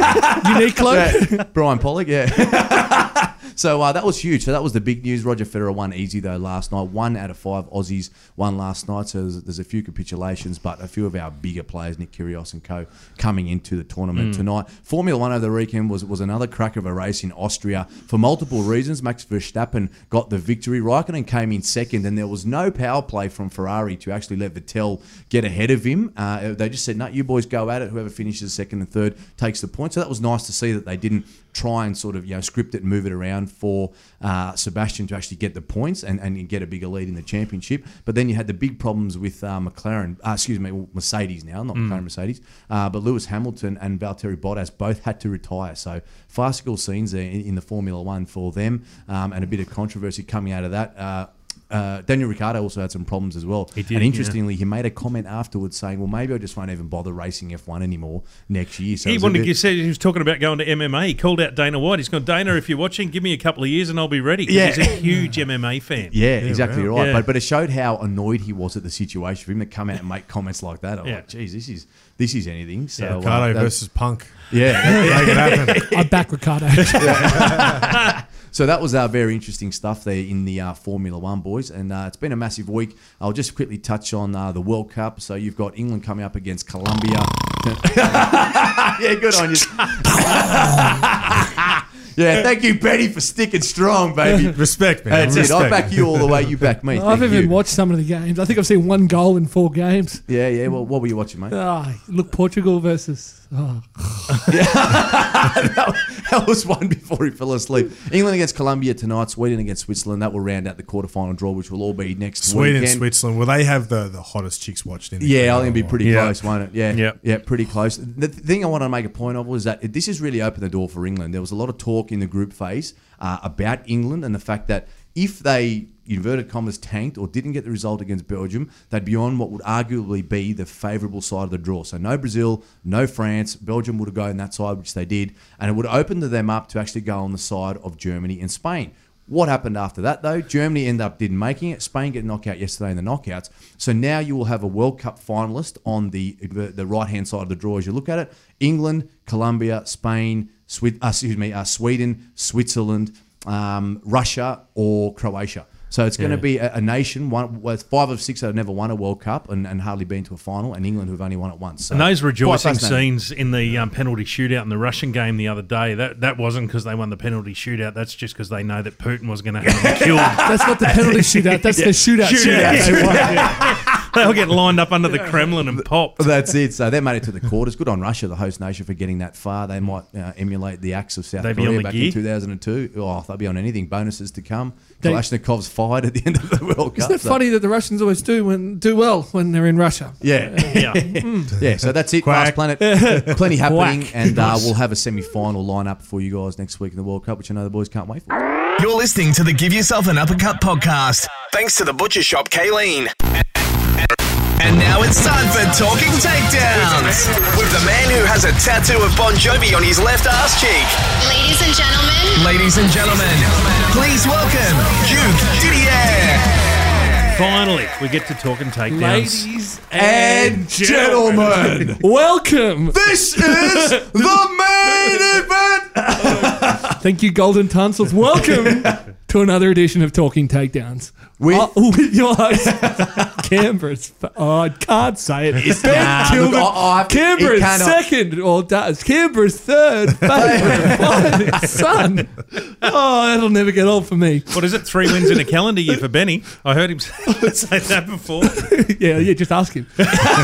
Uniqlo. Yeah. Brian Pollock, yeah. So uh, that was huge. So that was the big news. Roger Federer won easy, though, last night. One out of five Aussies won last night. So there's, there's a few capitulations, but a few of our bigger players, Nick Kyrgios and co, coming into the tournament Mm. tonight. Formula One over the weekend was, was another crack of a race in Austria for multiple reasons. Max Verstappen got the victory. Raikkonen came in second, and there was no power play from Ferrari to actually let Vettel get ahead of him. Uh, they just said, no, you boys go at it. Whoever finishes second and third takes the point. So that was nice to see that they didn't try and sort of, you know, script it and move it around for uh, Sebastian to actually get the points and, and get a bigger lead in the championship. But then you had the big problems with uh, McLaren, uh, excuse me, Mercedes now, not Mm. McLaren Mercedes, uh, but Lewis Hamilton and Valtteri Bottas both had to retire. So farcical scenes there in, in the Formula One for them, um, and a bit of controversy coming out of that. Uh, Uh, Daniel Ricciardo also had some problems as well. He did, and interestingly, he made a comment afterwards saying, well, maybe I just won't even bother racing F one anymore next year. So He it was a wanted bit- to say he was talking about going to M M A. He called out Dana White. He's gone, Dana, if you're watching, give me a couple of years and I'll be ready. 'Cause Yeah. He's a huge M M A fan. Yeah, exactly right. Yeah. But but it showed how annoyed he was at the situation for him to come out and make comments like that. I'm Yeah. like, geez, this is this is anything. So Yeah, uh, Ricardo that- versus Punk. Yeah, Make it happen. I'm back, Ricardo. So that was uh, very interesting stuff there in the uh, Formula One, boys. And uh, it's been a massive week. I'll just quickly touch on uh, the World Cup. So you've got England coming up against Colombia. Yeah, good on you. Yeah, thank you, Betty, for sticking strong, baby. Respect, man. That's it. I Respect. back you all the way. You back me. I've Thank even you. watched some of the games. I think I've seen one goal in four games. Yeah, yeah. Well, what were you watching, mate? Ah, look, Portugal versus. Oh. that, that was one before he fell asleep. England against Colombia tonight. Sweden against Switzerland. That will round out the quarterfinal draw, which will all be next Sweden, weekend. Switzerland. Will they have the, the hottest chicks watched in the Yeah, I think it'll be pretty Yeah. close, won't it? Yeah, Yep. yeah, pretty close. The th- thing I want to make a point of was that this has really opened the door for England. There was a lot of talk in the group phase uh, about England and the fact that if they, inverted commas, tanked or didn't get the result against Belgium, they'd be on what would arguably be the favourable side of the draw. So no Brazil, no France. Belgium would have gone on that side, which they did, and it would have opened them up to actually go on the side of Germany and Spain. What happened after that, though? Germany ended up didn't making it. Spain get knocked out yesterday in the knockouts. So now you will have a World Cup finalist on the the right-hand side of the draw as you look at it. England, Colombia, Spain, Swi- uh, excuse me, uh, Sweden, Switzerland, um, Russia, or Croatia. So it's going to Yeah. be a, a nation, one with five of six that have never won a World Cup and, and hardly been to a final, and England who've only won it once. So And those quite rejoicing fascinating. scenes in the um, penalty shootout in the Russian game the other day, that, that wasn't because they won the penalty shootout. That's just because they know that Putin was going to have them killed. That's not the penalty shootout. That's the shootout. Shootout. shootout. They won. Yeah. They'll get lined up under the Kremlin and popped. That's it. So they made it to the quarters. Good on Russia, the host nation, for getting that far. They might uh, emulate the acts of South They be on Korea the back gear? in two thousand two. Oh, they'll be on anything. Bonuses to come. They- Kalashnikov's fired at the end of the World Cup. Isn't it so- funny that the Russians always do when do well when they're in Russia? Yeah. Yeah. Yeah, so that's it. Quack. Fast Planet. Plenty happening. Quack. And uh, we'll have a semi-final lineup for you guys next week in the World Cup, which I know the boys can't wait for. You're listening to the Give Yourself an Uppercut podcast. Thanks to the Butcher Shop, Kayleen. And now it's time for Talking Takedowns With the man who has a tattoo of Bon Jovi on his left ass cheek. Ladies and gentlemen, Ladies and gentlemen, please welcome Duke Didier. Finally, we get to talking takedowns. Ladies And gentlemen, welcome. this is the main event. Thank you, Golden Tonsils. Welcome to another edition of Talking Takedowns. With, oh, with your host, Canberra's. Oh, I can't say it. It's Ben nah, Kilman, look, I- I- Canberra's it cannot- second, or does Canberra's third favourite son. Oh, that'll never get old for me. What is it? Three wins in a calendar year for Benny. I heard him say that before. yeah, yeah, just ask him.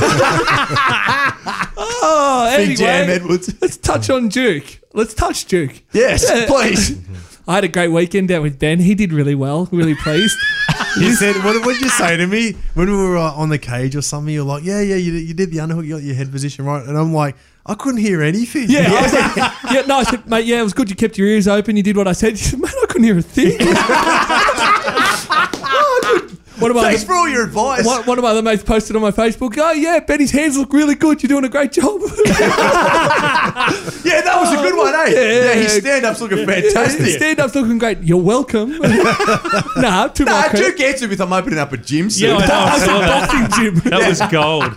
oh, Big anyway, Jam Edwards. let's touch on Duke. Let's touch Duke. Yes, please. I had a great weekend out with Ben. He did really well. Really pleased. You said, what did you say to me when we were uh, on the cage or something? You're like, yeah, yeah, you, you did the underhook, you got your head position right. And I'm like, I couldn't hear anything. Yeah, I was like, yeah, no, I said, mate, yeah, it was good. You kept your ears open. You did what I said. You said, mate, I couldn't hear a thing. oh, good. One of my Thanks other, for all your advice. One, one of my other mates posted on my Facebook, oh, yeah, Benny's hands look really good. You're doing a great job. Yeah, that was a good one, eh? Yeah. Yeah, his stand-up's looking fantastic. Yeah, stand-up's looking great. You're welcome. nah, too Nah, much. Duke answered with I'm opening up a gym soon. Yeah, I know. I saw that. Boxing gym. That was gold.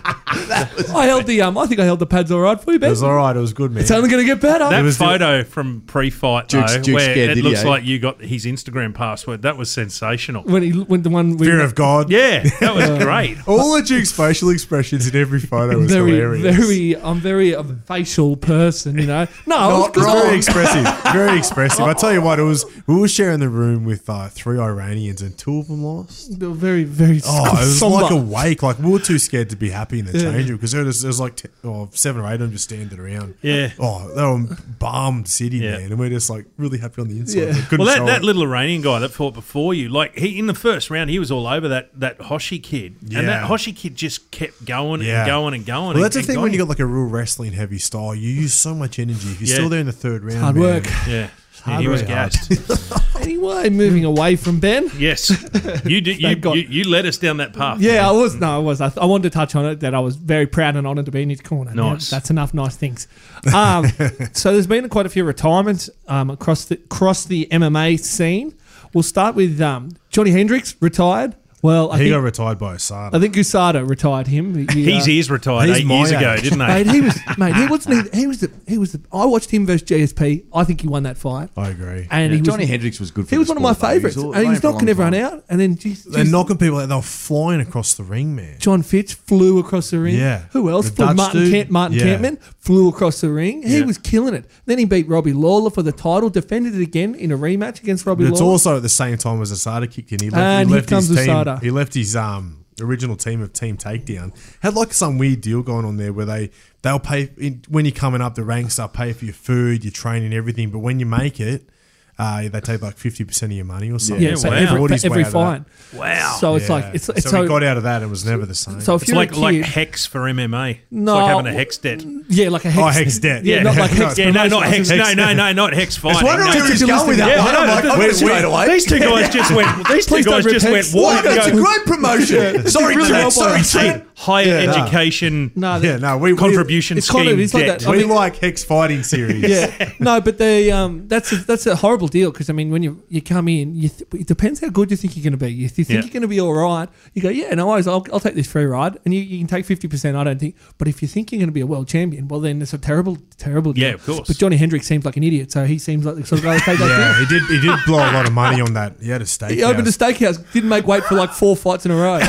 I held the um. I think I held the pads all right for you, It Ben. was all right. It was good, man. It's only going to get better. That was photo from pre-fight, Duke's- though, Duke's where scared, it did he, looks eh? like you got his Instagram password, that was sensational. when he when the one we Fear of God. Yeah, that was great. All the Duke's facial expressions in every photo was very hilarious. very I'm very a facial person, you know. No, I was Not good. wrong. Very expressive. Very expressive. I tell you what, it was. We were sharing the room with uh, three Iranians, and two of them lost. They were very very. Oh, it was somber. like a wake. Like we were too scared to be happy in the Yeah. change room because there was, there was like t- oh, seven or eight of them just standing around. Yeah. Oh, they were bombed city, Yeah. man, and we're just like really happy on the inside. Yeah. We couldn't Well, that, show that it. little Iranian guy that fought before you, like he in the first round, he was all over that that Hoshi kid, Yeah. and that Hoshi kid just kept going Yeah. and going and going. Well, and, that's the and thing going. when you got like a real wrestling heavy style, you use so much energy. If you're Yeah. still there in the third round, hard man, work. yeah, yeah hard he was really hard. gassed. Anyway, moving away from Ben. Yes, you did. You, Thank God. you you led us down that path. Yeah, man. I was. No, I was. I, I wanted to touch on it that I was very proud and honoured to be in his corner. Now, Nice. that's enough nice things. Um, so there's been quite a few retirements um, across the across the M M A scene. We'll start with um, Johnny Hendricks retired. Well, I he think, got retired by Asada. I think U S A D A retired him. He, His uh, ears retired he's eight my years ago, age. didn't they? Mate, he was mate. He wasn't. He, he was the. He was the. I watched him versus G S P. I think he won that fight. I agree. And Yeah, he was, Johnny Hendricks was good for He the was one of my sport, though. He was favourites, all- and he was running for a knocking long everyone time. out. And then geez, They're geez, knocking people out. They were flying across the ring, man. John Fitz flew across the ring. Yeah. Who else? The Flew Dutch Martin, dude. Camp, Martin Yeah. Campman flew across the ring. He Yeah. was killing it. Then he beat Robbie Lawler for the title, defended it again in a rematch against Robbie But it's Lawler. also at the same time as Asada kicked in. He left, And he here left his comes team. Asada. He left his um original team of Team Takedown. Had like some weird deal going on there where they they'll pay in, when you're coming up the ranks. They'll pay for your food, your training, everything. But when you make it, uh, they take like fifty percent of your money or something. yeah, so wow. every, Fought his for every way out of fight. that. Wow. So it's Yeah. like it's, it's so, so, he got out of that and was never the same. so if It's you're like a like kid, Hex for M M A. It's No. like having a Hex debt. yeah, like a hex. Oh, Hex debt. Yeah, Yeah. not like No, hex. Yeah, no, promotion. not Hex. Hex. No, no, no, not Hex fighting. wondering No. where he was going with that Yeah, one. I I'm know. like, I Wait, went straight away. These two guys just went. These two Please don't guys rip just Hex. went. Why? What? That's a Go- great promotion. Sorry, really Trent. well Sorry, done. Trent. Higher Yeah, no. education No, yeah, no, we we, contribution it's kind scheme of- it's like debt. that- I we mean- like Hex fighting series. Yeah, no, but they um, that's a, that's a horrible deal because I mean, when you you come in, you th- it depends how good you think you're going to be. If you think Yeah. you're going to be all right, you go, yeah, no worries, I'll, I'll take this free ride, and you, you can take fifty percent. I don't think, but if you think you're going to be a world champion, well, then it's a terrible, terrible deal. Yeah, of course. But Johnny Hendricks seems like an idiot, so he seems like the sort of guy to take that Yeah, deal. he did. He did blow a lot of money on that. He had a steak. He opened a steakhouse, didn't make weight for like four fights in a row.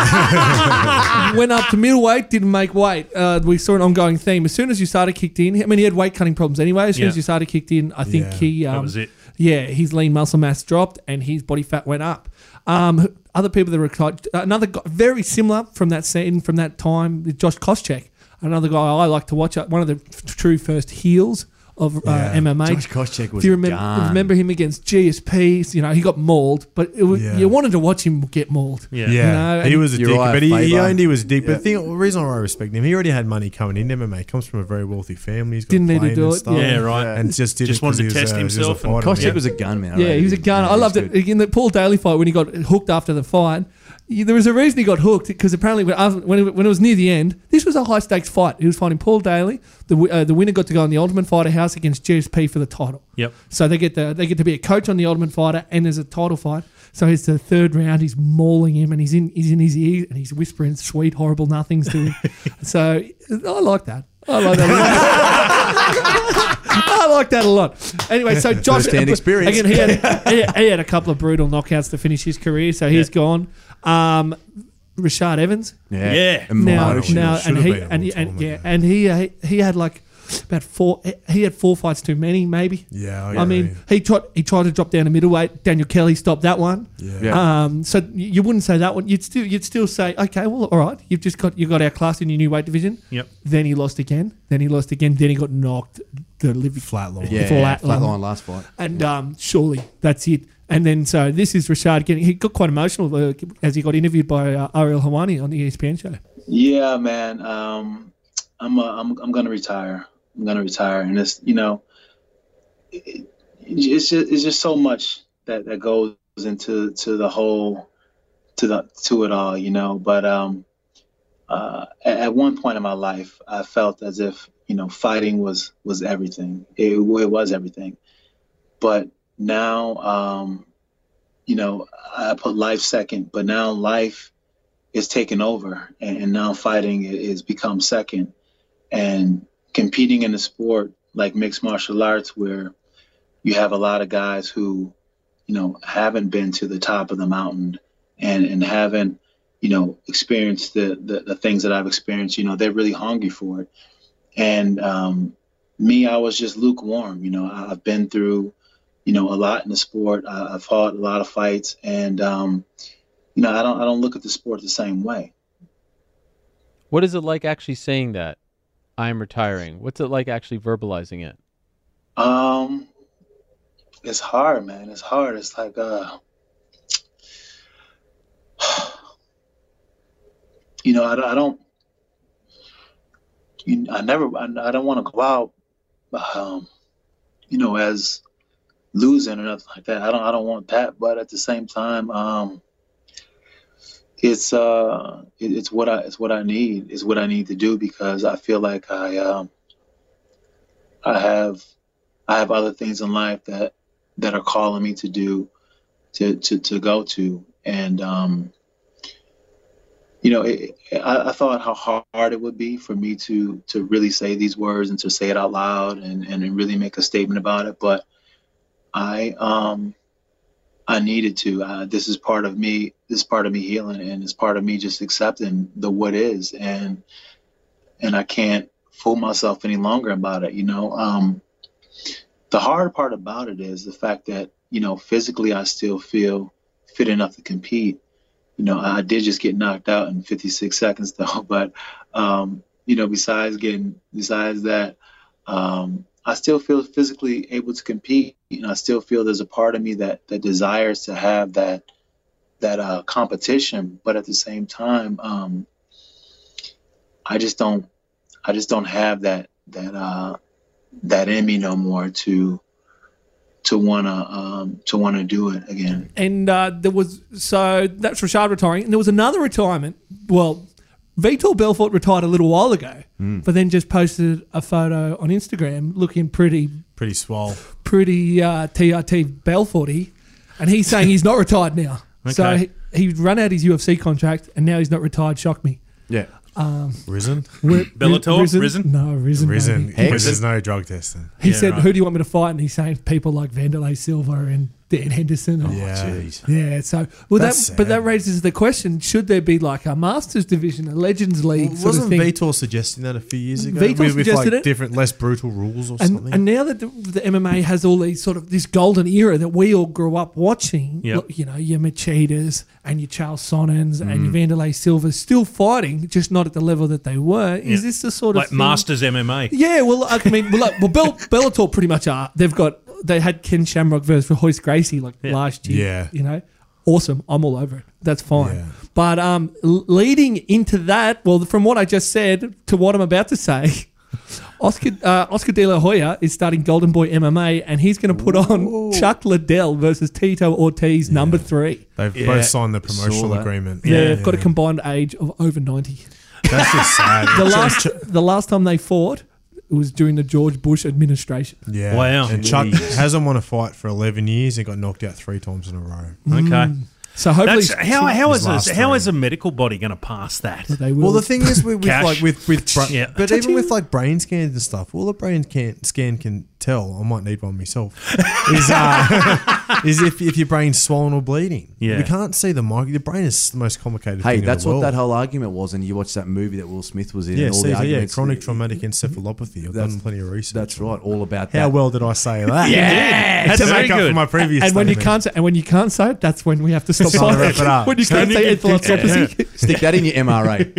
Went up to middleweight, didn't make weight. Uh, we saw an ongoing theme. As soon as U S A D A kicked in, I mean, he had weight cutting problems anyway. As soon Yeah. as U S A D A kicked in, I think Yeah, he. Um, that was it. Yeah, his lean muscle mass dropped and his body fat went up. Um, other people that were retired, another guy very similar from that scene, from that time, Josh Koscheck, another guy I like to watch, uh, one of the f- true first heels of uh, Yeah. M M A. Josh Koscheck was Do you a remember, gun. remember him against G S P? You know, he got mauled, but it was, Yeah. you wanted to watch him get mauled. Yeah. Yeah, You know, he and- was a dick, Uriah but he, he Faber. owned he was a dick. Yeah. But the, thing, the reason why I respect him, he already had money coming in M M A. He comes from a very wealthy family. He's got Didn't a need to plane do and it, stuff. Yeah, right. And just did Just it 'cause wanted he to was test a- he was a himself and- fighter. Koscheck Yeah. was a gunman. I Yeah, rated he was a him. gunner. Yeah, I he loved was it. good. In the Paul Daly fight, when he got hooked after the fight, y- there was a reason he got hooked because apparently when, after- when, it, when it was near the end, this was a high stakes fight. He was fighting Paul Daly. The wi- uh, the winner got to go in the Ultimate Fighter house against G S P for the title. Yep. So they get the, they get to be a coach on the Ultimate Fighter and there's a title fight. So it's the third round. He's mauling him and he's in he's in his ear and he's whispering sweet horrible nothings to him. So I like that. I like that. I like that a lot. Anyway, so Josh, First-hand experience. again, he had, he, had, he had a couple of brutal knockouts to finish his career, so he's Yeah. gone. Um, Rashard Evans, Yeah. Yeah. now, Emotional. now, and Should've he been a and, he- long and time yeah, ago. and he uh, he had like about four. He had four fights too many, maybe. Yeah, I I mean, agree. he tried he tried to drop down to middleweight. Daniel Kelly stopped that one. Yeah. Yeah. Um, so y- you wouldn't say that one. You'd still you'd still say, okay, well, all right, you've just got you got our class in your new weight division. Yep. Then he lost again. Then he lost again. Then he got knocked the living Flatline. Yeah, flat flat line. line last fight. And um, surely that's it. And then so this is Rashard getting. He got quite emotional uh, as he got interviewed by uh, Ariel Hawani on the E S P N show. Yeah, man. Um, I'm uh, I'm I'm gonna retire. I'm gonna retire, and it's you know, it, it's just it's just so much that, that goes into to the whole to the to it all, you know. But um, uh, at, at one point in my life, I felt as if you know fighting was was everything. It, it was everything. But now, um, you know, I put life second. But now life is taking over, and, and now fighting is become second, and competing in a sport like mixed martial arts where you have a lot of guys who, you know, haven't been to the top of the mountain and, and haven't, you know, experienced the, the, the things that I've experienced, you know, they're really hungry for it. And um, me, I was just lukewarm. You know, I've been through, you know, a lot in the sport. I, I've fought a lot of fights, and, um, you know, I don't, I don't look at the sport the same way. What is it like actually saying that? I'm retiring. What's it like actually verbalizing it? Um, it's hard, man. It's hard. It's like, uh, you know, I, I don't, you, I never, I, I don't want to go out, um, you know, as losing or nothing like that. I don't, I don't want that. But at the same time, um, it's, uh, it, it's what I, it's what I need. It's what I need to do because I feel like I, um, I have, I have other things in life that, that are calling me to do, to, to, to go to. And, um, you know, it, I, I thought how hard it would be for me to, to really say these words and to say it out loud and, and really make a statement about it. But I, um, I needed to. Uh, this is part of me. This is part of me healing, and it's part of me just accepting the what is, and and I can't fool myself any longer about it. You know, um, the hard part about it is the fact that you know physically I still feel fit enough to compete. You know, I did just get knocked out in fifty-six seconds though, but um, you know, besides getting, besides that. Um, I still feel physically able to compete. You know, I still feel there's a part of me that that desires to have that that uh, competition, but at the same time, um, I just don't. I just don't have that that uh, that in me no more to to wanna um, to wanna do it again. And uh, there was so that's Rashard retiring, and there was another retirement. Well, Vitor Belfort retired a little while ago, Mm. but then just posted a photo on Instagram looking pretty, Pretty swole. pretty uh, T R T Belforty, and he's saying he's not retired now. So Okay. he, he run out his U F C contract, and now he's not retired. Shocked me. Yeah. Um, Risen? Ri- Bellator? Risen? Risen? No, Risen. Risen. baby. Because there's no drug testing. He Yeah, said, right. "Who do you want me to fight?" And he's saying people like Vanderlei Silva and Dan Henderson. And, Yeah. jeez. Yeah. So, well, that That's but that sad. raises the question: should there be like a Masters division, a Legends League Well, sort wasn't of thing? Vitor suggesting that a few years ago? Vitor with, with suggested like it. different, less brutal rules or And, something. and now that the, the M M A has all these sort of this golden era that we all grew up watching, Yep. look, you know, your Machitas and your Charles Sonnens and Mm. your Vanderlei Silvas still fighting, just not at the level that they were. Is Yeah. this the sort of like thing? Masters M M A? Yeah, well, I mean, well, like, well Bell, Bellator pretty much are. They've got they had Ken Shamrock versus Royce Gracie like Yeah. last year. Yeah. you know, awesome. I'm all over it. That's fine. Yeah. But um, l- leading into that, well, from what I just said to what I'm about to say, Oscar uh, Oscar De La Hoya is starting Golden Boy M M A, and he's going to put on Chuck Liddell versus Tito Ortiz, number three. They've Yeah. both signed the Saw promotional that. agreement. Yeah, they've got a combined age of over ninety. That's just sad. The last the last time they fought, it was during the George Bush administration. Yeah. Wow. And Chuck Jeez. hasn't won a fight for eleven years and got knocked out three times in a row. Okay. So hopefully, That's, how how his is last this, how three. is a medical body going to pass that? they will. Well, the thing is, with, with Cash. like with with, bra- Yeah. but even with like brain scans and stuff, all the brain can scan can tell. I might need one myself. is uh, is if if your brain's swollen or bleeding. Yeah. we can't see the mic. The brain is the most complicated. Hey, thing that's in the what world. that whole argument was, and you watched that movie that Will Smith was in. Yeah, and all see, the so yeah, arguments. chronic traumatic encephalopathy. I've That's- done plenty of research. That's right, all about How that. well did I say that? Yeah, to that's make very up good. for my previous. and when you statement. can't say, and when you can't say it, that's when we have to stop Time to saying wrap it up. When you can't say encephalopathy. Stick that in your M R A.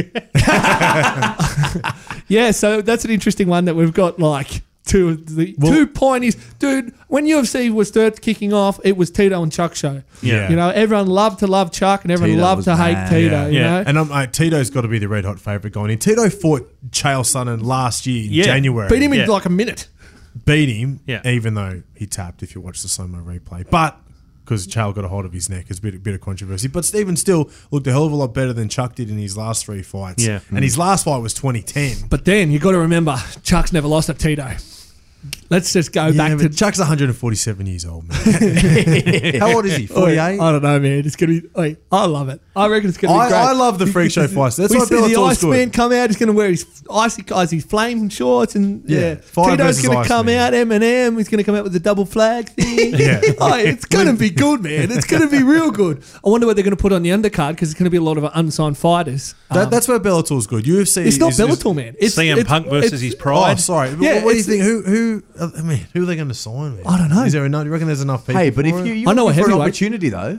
Yeah, so that's an interesting one that we've got like two of the Well- two pointies. Dude, when U F C was third kicking off, it was Tito and Chuck show. Yeah. You know, everyone loved to love Chuck and everyone Tito loved was to hate mad. Tito, Yeah. you Yeah. know. And I'm, uh, Tito's got to be the red hot favourite going in. Tito fought Chael Sonnen last year in Yeah. January. Beat him in Yeah. like a minute. Beat him, Yeah. even though he tapped if you watch the slow-mo replay. But because Chael got a hold of his neck, it's a bit, a bit of controversy. But Stephen still looked a hell of a lot better than Chuck did in his last three fights. Yeah. And his last fight was twenty ten. But then you got to remember, Chuck's never lost at Tito. Let's just go Yeah, back to but Chuck's one hundred forty-seven years old, man. How old is he? forty-eight? I don't know, man. It's gonna be. Like, I love it. I reckon it's gonna be I, great. I love the freak show fights. That's we why see the Bellator's Iceman good. come out. He's gonna wear his icy guys, his flame shorts, and yeah, Yeah, fire Tito's versus gonna come Iceman. out. Eminem. He's gonna come out with the double flag thing. Yeah. Oh, it's gonna be good, man. It's gonna be real good. I wonder what they're gonna put on the undercard because it's gonna be a lot of unsigned fighters. That, Um, that's where Bellator's good. U F C. it's not is, is- Bellator, man. It's C M it's- Punk versus it's- his pride. Oh, sorry. Yeah, what, what do you it's- think? Who? Who? I mean, who are they going to sign? Man? I don't know. Is there enough? Do you reckon there's enough people? Hey, but if for you, it? you're I know a looking for an heavyweight. opportunity though.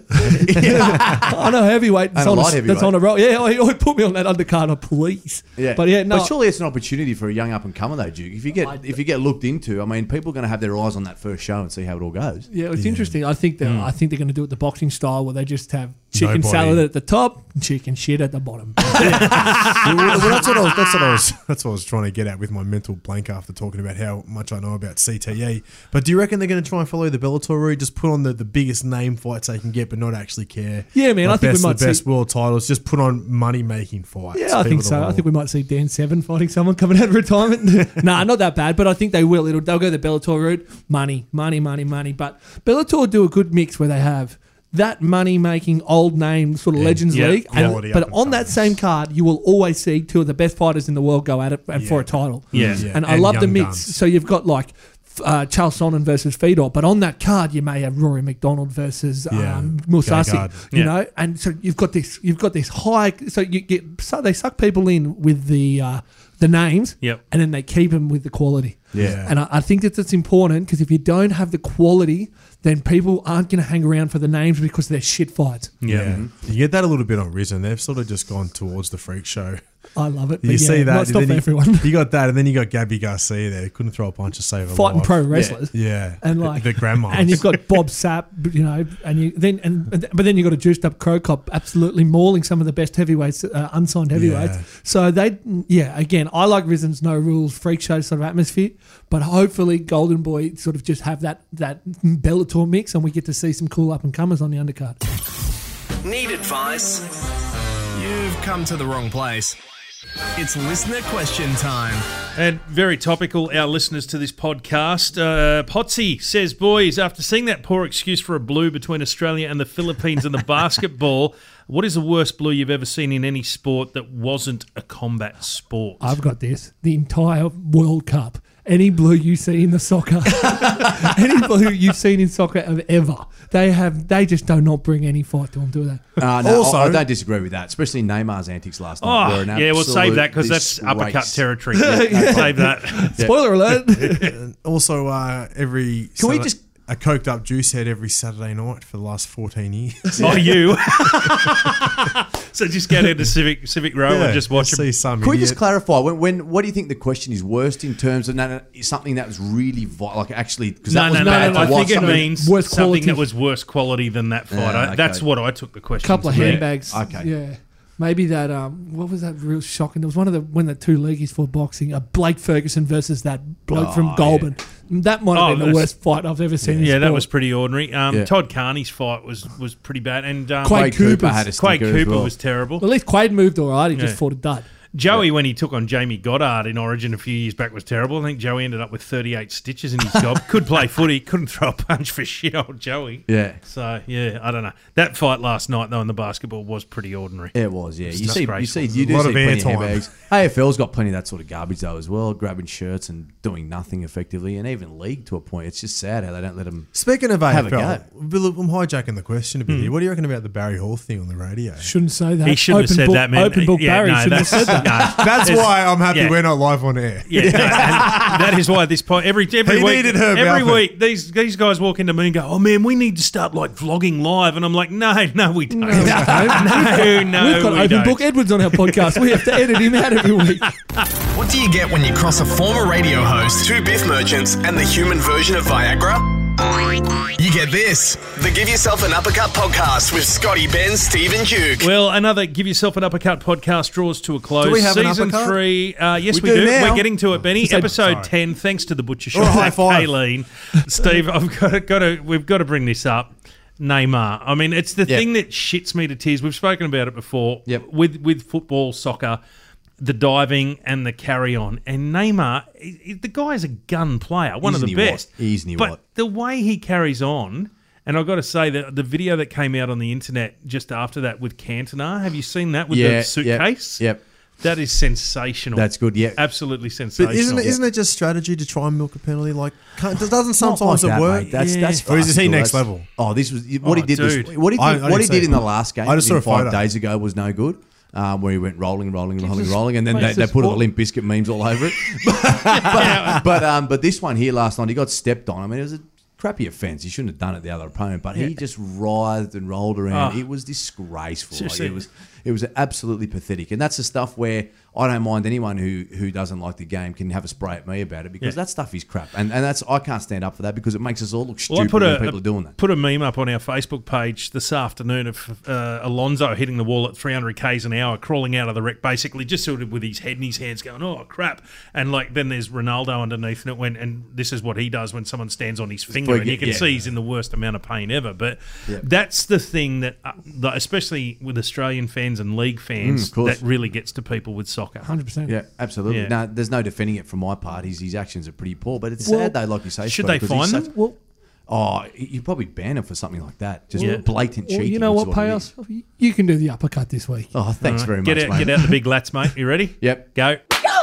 I know heavyweight. That's And a on, light a, heavyweight. that's on a roll. Yeah, oh, oh, put me on that undercard, please. Yeah, but yeah, no. But surely it's an opportunity for a young up and comer though, Duke. If you get if you get looked into, I mean, people are going to have their eyes on that first show and see how it all goes. Yeah, it's interesting. I think that Hmm. I think they're going to do it the boxing style where they just have chicken Nobody. salad at the top, and chicken shit at the bottom. well, well, that's what I was. That's what I was. That's what I was trying to get at with my mental blank after talking about how much I know about C T E. But do you reckon they're going to try and follow the Bellator route? Just put on the, the biggest name fights they can get, but not actually care. Yeah, man, Like I think we best, might the best see- world titles. Just put on money making fights. Yeah, I People think that so. wanna I think we might see Dan Seven fighting someone coming out of retirement. Nah, not that bad, but I think they will. It'll, they'll go the Bellator route. Money, money, money, money. But Bellator do a good mix where they have that money-making old name sort of Yeah, Legends yeah, League, and, quality but up and on that comers. same card, you will always see two of the best fighters in the world go at it and for a title. Yeah. Yeah, and I and love the young mix. guns. So you've got like uh, Charles Sonnen versus Fedor, but on that card you may have Rory McDonald versus Yeah, um, Musasi. Gegard. You Yeah. know, and so you've got this, you've got this high. So you get, so they suck people in with the uh, the names, Yep. and then they keep them with the quality. Yeah. and I, I think that that's important because if you don't have the quality, then people aren't going to hang around for the names because they're shit fights. Yeah. You get that a little bit on Risen. They've sort of just gone towards the freak show. I love it. You but yeah, see that? Not and stop then for you, everyone. You got that, and then you got Gabby Garcia there. Couldn't throw a punch to save her Fighting life. pro wrestlers. Yeah, And The- like the grandma. and you've got Bob Sapp, you know, and you then and and- but then you have got a juiced up Crow Cop, absolutely mauling some of the best heavyweights, uh, unsigned heavyweights. Yeah. So they, yeah, again, I like Risen's no rules freak show sort of atmosphere, but hopefully Golden Boy sort of just have that that Bellator mix, and we get to see some cool up and comers on the undercard. Need advice? You've come to the wrong place. It's listener question time. And very topical, our listeners to this podcast. Uh, Potsy says, boys, after seeing that poor excuse for a blue between Australia and the Philippines in the basketball, what is the worst blue you've ever seen in any sport that wasn't a combat sport? I've got this. The entire World Cup. Any blue you see in the soccer, any blue you've seen in soccer of ever, they have. They just do not bring any fight to them, do they? Uh, no, Also- I, I don't disagree with that, especially Neymar's antics last night. Oh, were an yeah, we'll save that because absolute that's uppercut disgrace. territory. Yeah, save that. Spoiler alert. And also, uh, every Can we Saturday- just- a coked up juice head every Saturday night for the last fourteen years. Oh, you. So just go down to Civic Civic Row and just watch see them. some Can we idiot. just clarify when, when? What do you think the question is worst in terms of no, no, something that was really vi- like actually? Because No, that was no, no, bad no, to I watch. think it Something- means worse something quality. that was worse quality than that fight. Yeah, I- okay. That's what I took the question. Couple of to be. handbags. Okay. Yeah. Maybe that. Um, what was that? Real shocking. There was one of the when the two leagueies for boxing. Uh, Blake Ferguson versus that bloke Oh, from Goulburn. That might have Oh, been the that's- worst fight I've ever seen. in Yeah, that sport. was pretty ordinary. Um, Yeah. Todd Carney's fight was, was pretty bad, and um, Quade Quade Cooper Cooper's- had a Quade stinker as Cooper well. was terrible. At least Quade moved all right. He just Yeah. fought a dud. Joey, when he took on Jamie Goddard in Origin a few years back, was terrible. I think Joey ended up with thirty-eight stitches in his gob. Could play footy, couldn't throw a punch for shit, old Joey. Yeah. So, yeah, I don't know. That fight last night, though, in the basketball was pretty ordinary. It was, yeah. You see, you disgraceful. see, you do A lot see of plenty of airtime. handbags. A F L's got plenty of that sort of garbage though as well, grabbing shirts and doing nothing effectively, and even league to a point. It's just sad how they don't let them. Speaking of have A F L, a go. Bill, I'm hijacking the question a bit Hmm. here. What do you reckon about the Barry Hall thing on the radio? Shouldn't say that. He shouldn't have Open said book, that, man. Open book Yeah, Barry no, shouldn't have said that's- that. no. That's It's- why I'm happy yeah. we're not live on air. Yeah, no, and that is why this point every every He week needed Herb every Alpert. week these these guys walk into me and go, "Oh man, we need to start like vlogging live," and I'm like, "No, no, we don't. No, no, We've got we Open don't." Book Edwards on our podcast. We have to edit him out every week. What do you get when you cross a former radio host, Two beef merchants and the human version of Viagra? you get this. The Give Yourself an Uppercut podcast with Scotty, Ben, Steve and Duke. Well, another Give Yourself an Uppercut podcast draws to a close. Do we have an Season uppercut? three. Uh, yes, we, We do do. now. We're getting to it, Benny. Say- Episode sorry. ten. Thanks to the Butcher Or a Shop. high five. Kayleen. Steve, I've got to, got to, we've got to bring this up. Neymar. I mean, it's the Yep. thing that shits me to tears. We've spoken about it before. Yep. With with football, soccer, the diving and the carry on. And Neymar, he- he- the guy is a gun player, one Isn't of the he what? best. Isn't he but what? the way he carries on, and I've got to say that the video that came out on the internet just after that with Cantona, have you seen that with Yeah, the yep, suitcase? yep. That is sensational. That's good, yeah. Absolutely sensational. But isn't it, isn't it just strategy to try and milk a penalty? Like, can't, doesn't sometimes Not like it that, work? mate. That's Yeah. that's Or is he farcical. next That's- level? Oh, this was what he Oh, did. This, dude. what he I- did, I what he didn't did see in the it. last game, I just saw in a five photo. days ago, was no good. Um, where he went rolling, rolling, rolling, Jesus. rolling, and then Makes they, they us put all all- the Limp Bizkit memes all over it. but but, um, but this one here last night, he got stepped on. I mean, it was a crappy offence. He shouldn't have done it the other opponent, but he just writhed and rolled around. Oh. It was disgraceful. Like, Seriously. it was it was absolutely pathetic. And that's the stuff where I don't mind anyone who who doesn't like the game can have a spray at me about it because Yeah. that stuff is crap. And and that's I can't stand up for that because it makes us all look Well, I stupid put when a, people a- are doing that. put a meme up on our Facebook page this afternoon of uh, Alonso hitting the wall at three hundred k's an hour, crawling out of the wreck, basically just sort of with his head in his hands, going, "Oh crap!" And like then there's Ronaldo underneath, and it went, and this is what he does when someone stands on his finger, and you can yeah. see he's in the worst amount of pain ever. But Yeah. that's the thing that, uh, that, especially with Australian fans and league fans, Mm, of course. that really gets to people with soccer. one hundred percent. Yeah, absolutely. Yeah. No, there's no defending it from my part. His, his actions are pretty poor, but it's Well, sad though, like you say. should Scotty, they 'cause he's fine such- them? Well, Oh, you probably ban him for something like that. Just Yeah. blatant well, cheating. you know which what, is it Payos? You can do the uppercut this week. is. Oh, thanks All very right. much, Get out, mate. get out the big lats, mate. You ready? Yep. Go.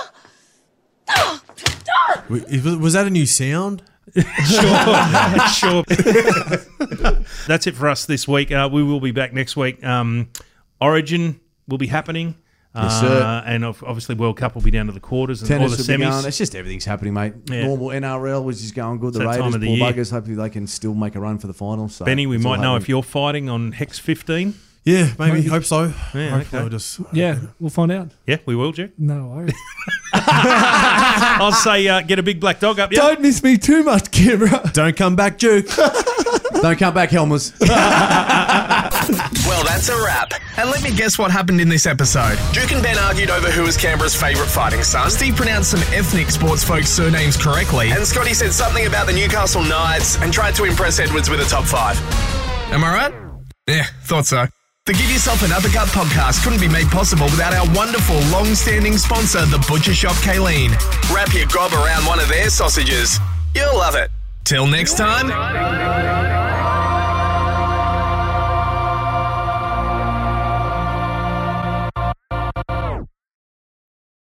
Was was that a new sound? sure, sure. That's it for us this week. Uh, we will be back next week. Um, Origin will be happening. Yes, uh, sir. And of- obviously World Cup will be down to the quarters and Tennis all the will be going. semis. It's just everything's happening, mate. Yeah. Normal N R L, which is going good. It's The that time Raiders, of the poor year. buggers, hopefully they can still make a run for the finals. So Benny, we it's all might know if happening. you're fighting on Hex fifteen. Yeah, maybe. Hope so. Yeah, Hopefully okay. I'll just. Yeah, we'll find out. Yeah, we will, Jack. No worries. I'll say uh, get a big black dog up. Yeah. Don't miss me too much, camera. Don't come back, Duke. Don't come back, Helmers. Well, that's a wrap. And let me guess what happened in this episode. Duke and Ben argued over who was Canberra's favourite fighting son. Steve pronounced some ethnic sports folks' surnames correctly. And Scotty said something about the Newcastle Knights and tried to impress Edwards with a top five. Am I right? Yeah, thought so. The Give Yourself an Uppercut podcast couldn't be made possible without our wonderful, long-standing sponsor, the Butcher Shop Kayleen. Wrap your gob around one of their sausages. You'll love it. Till next time.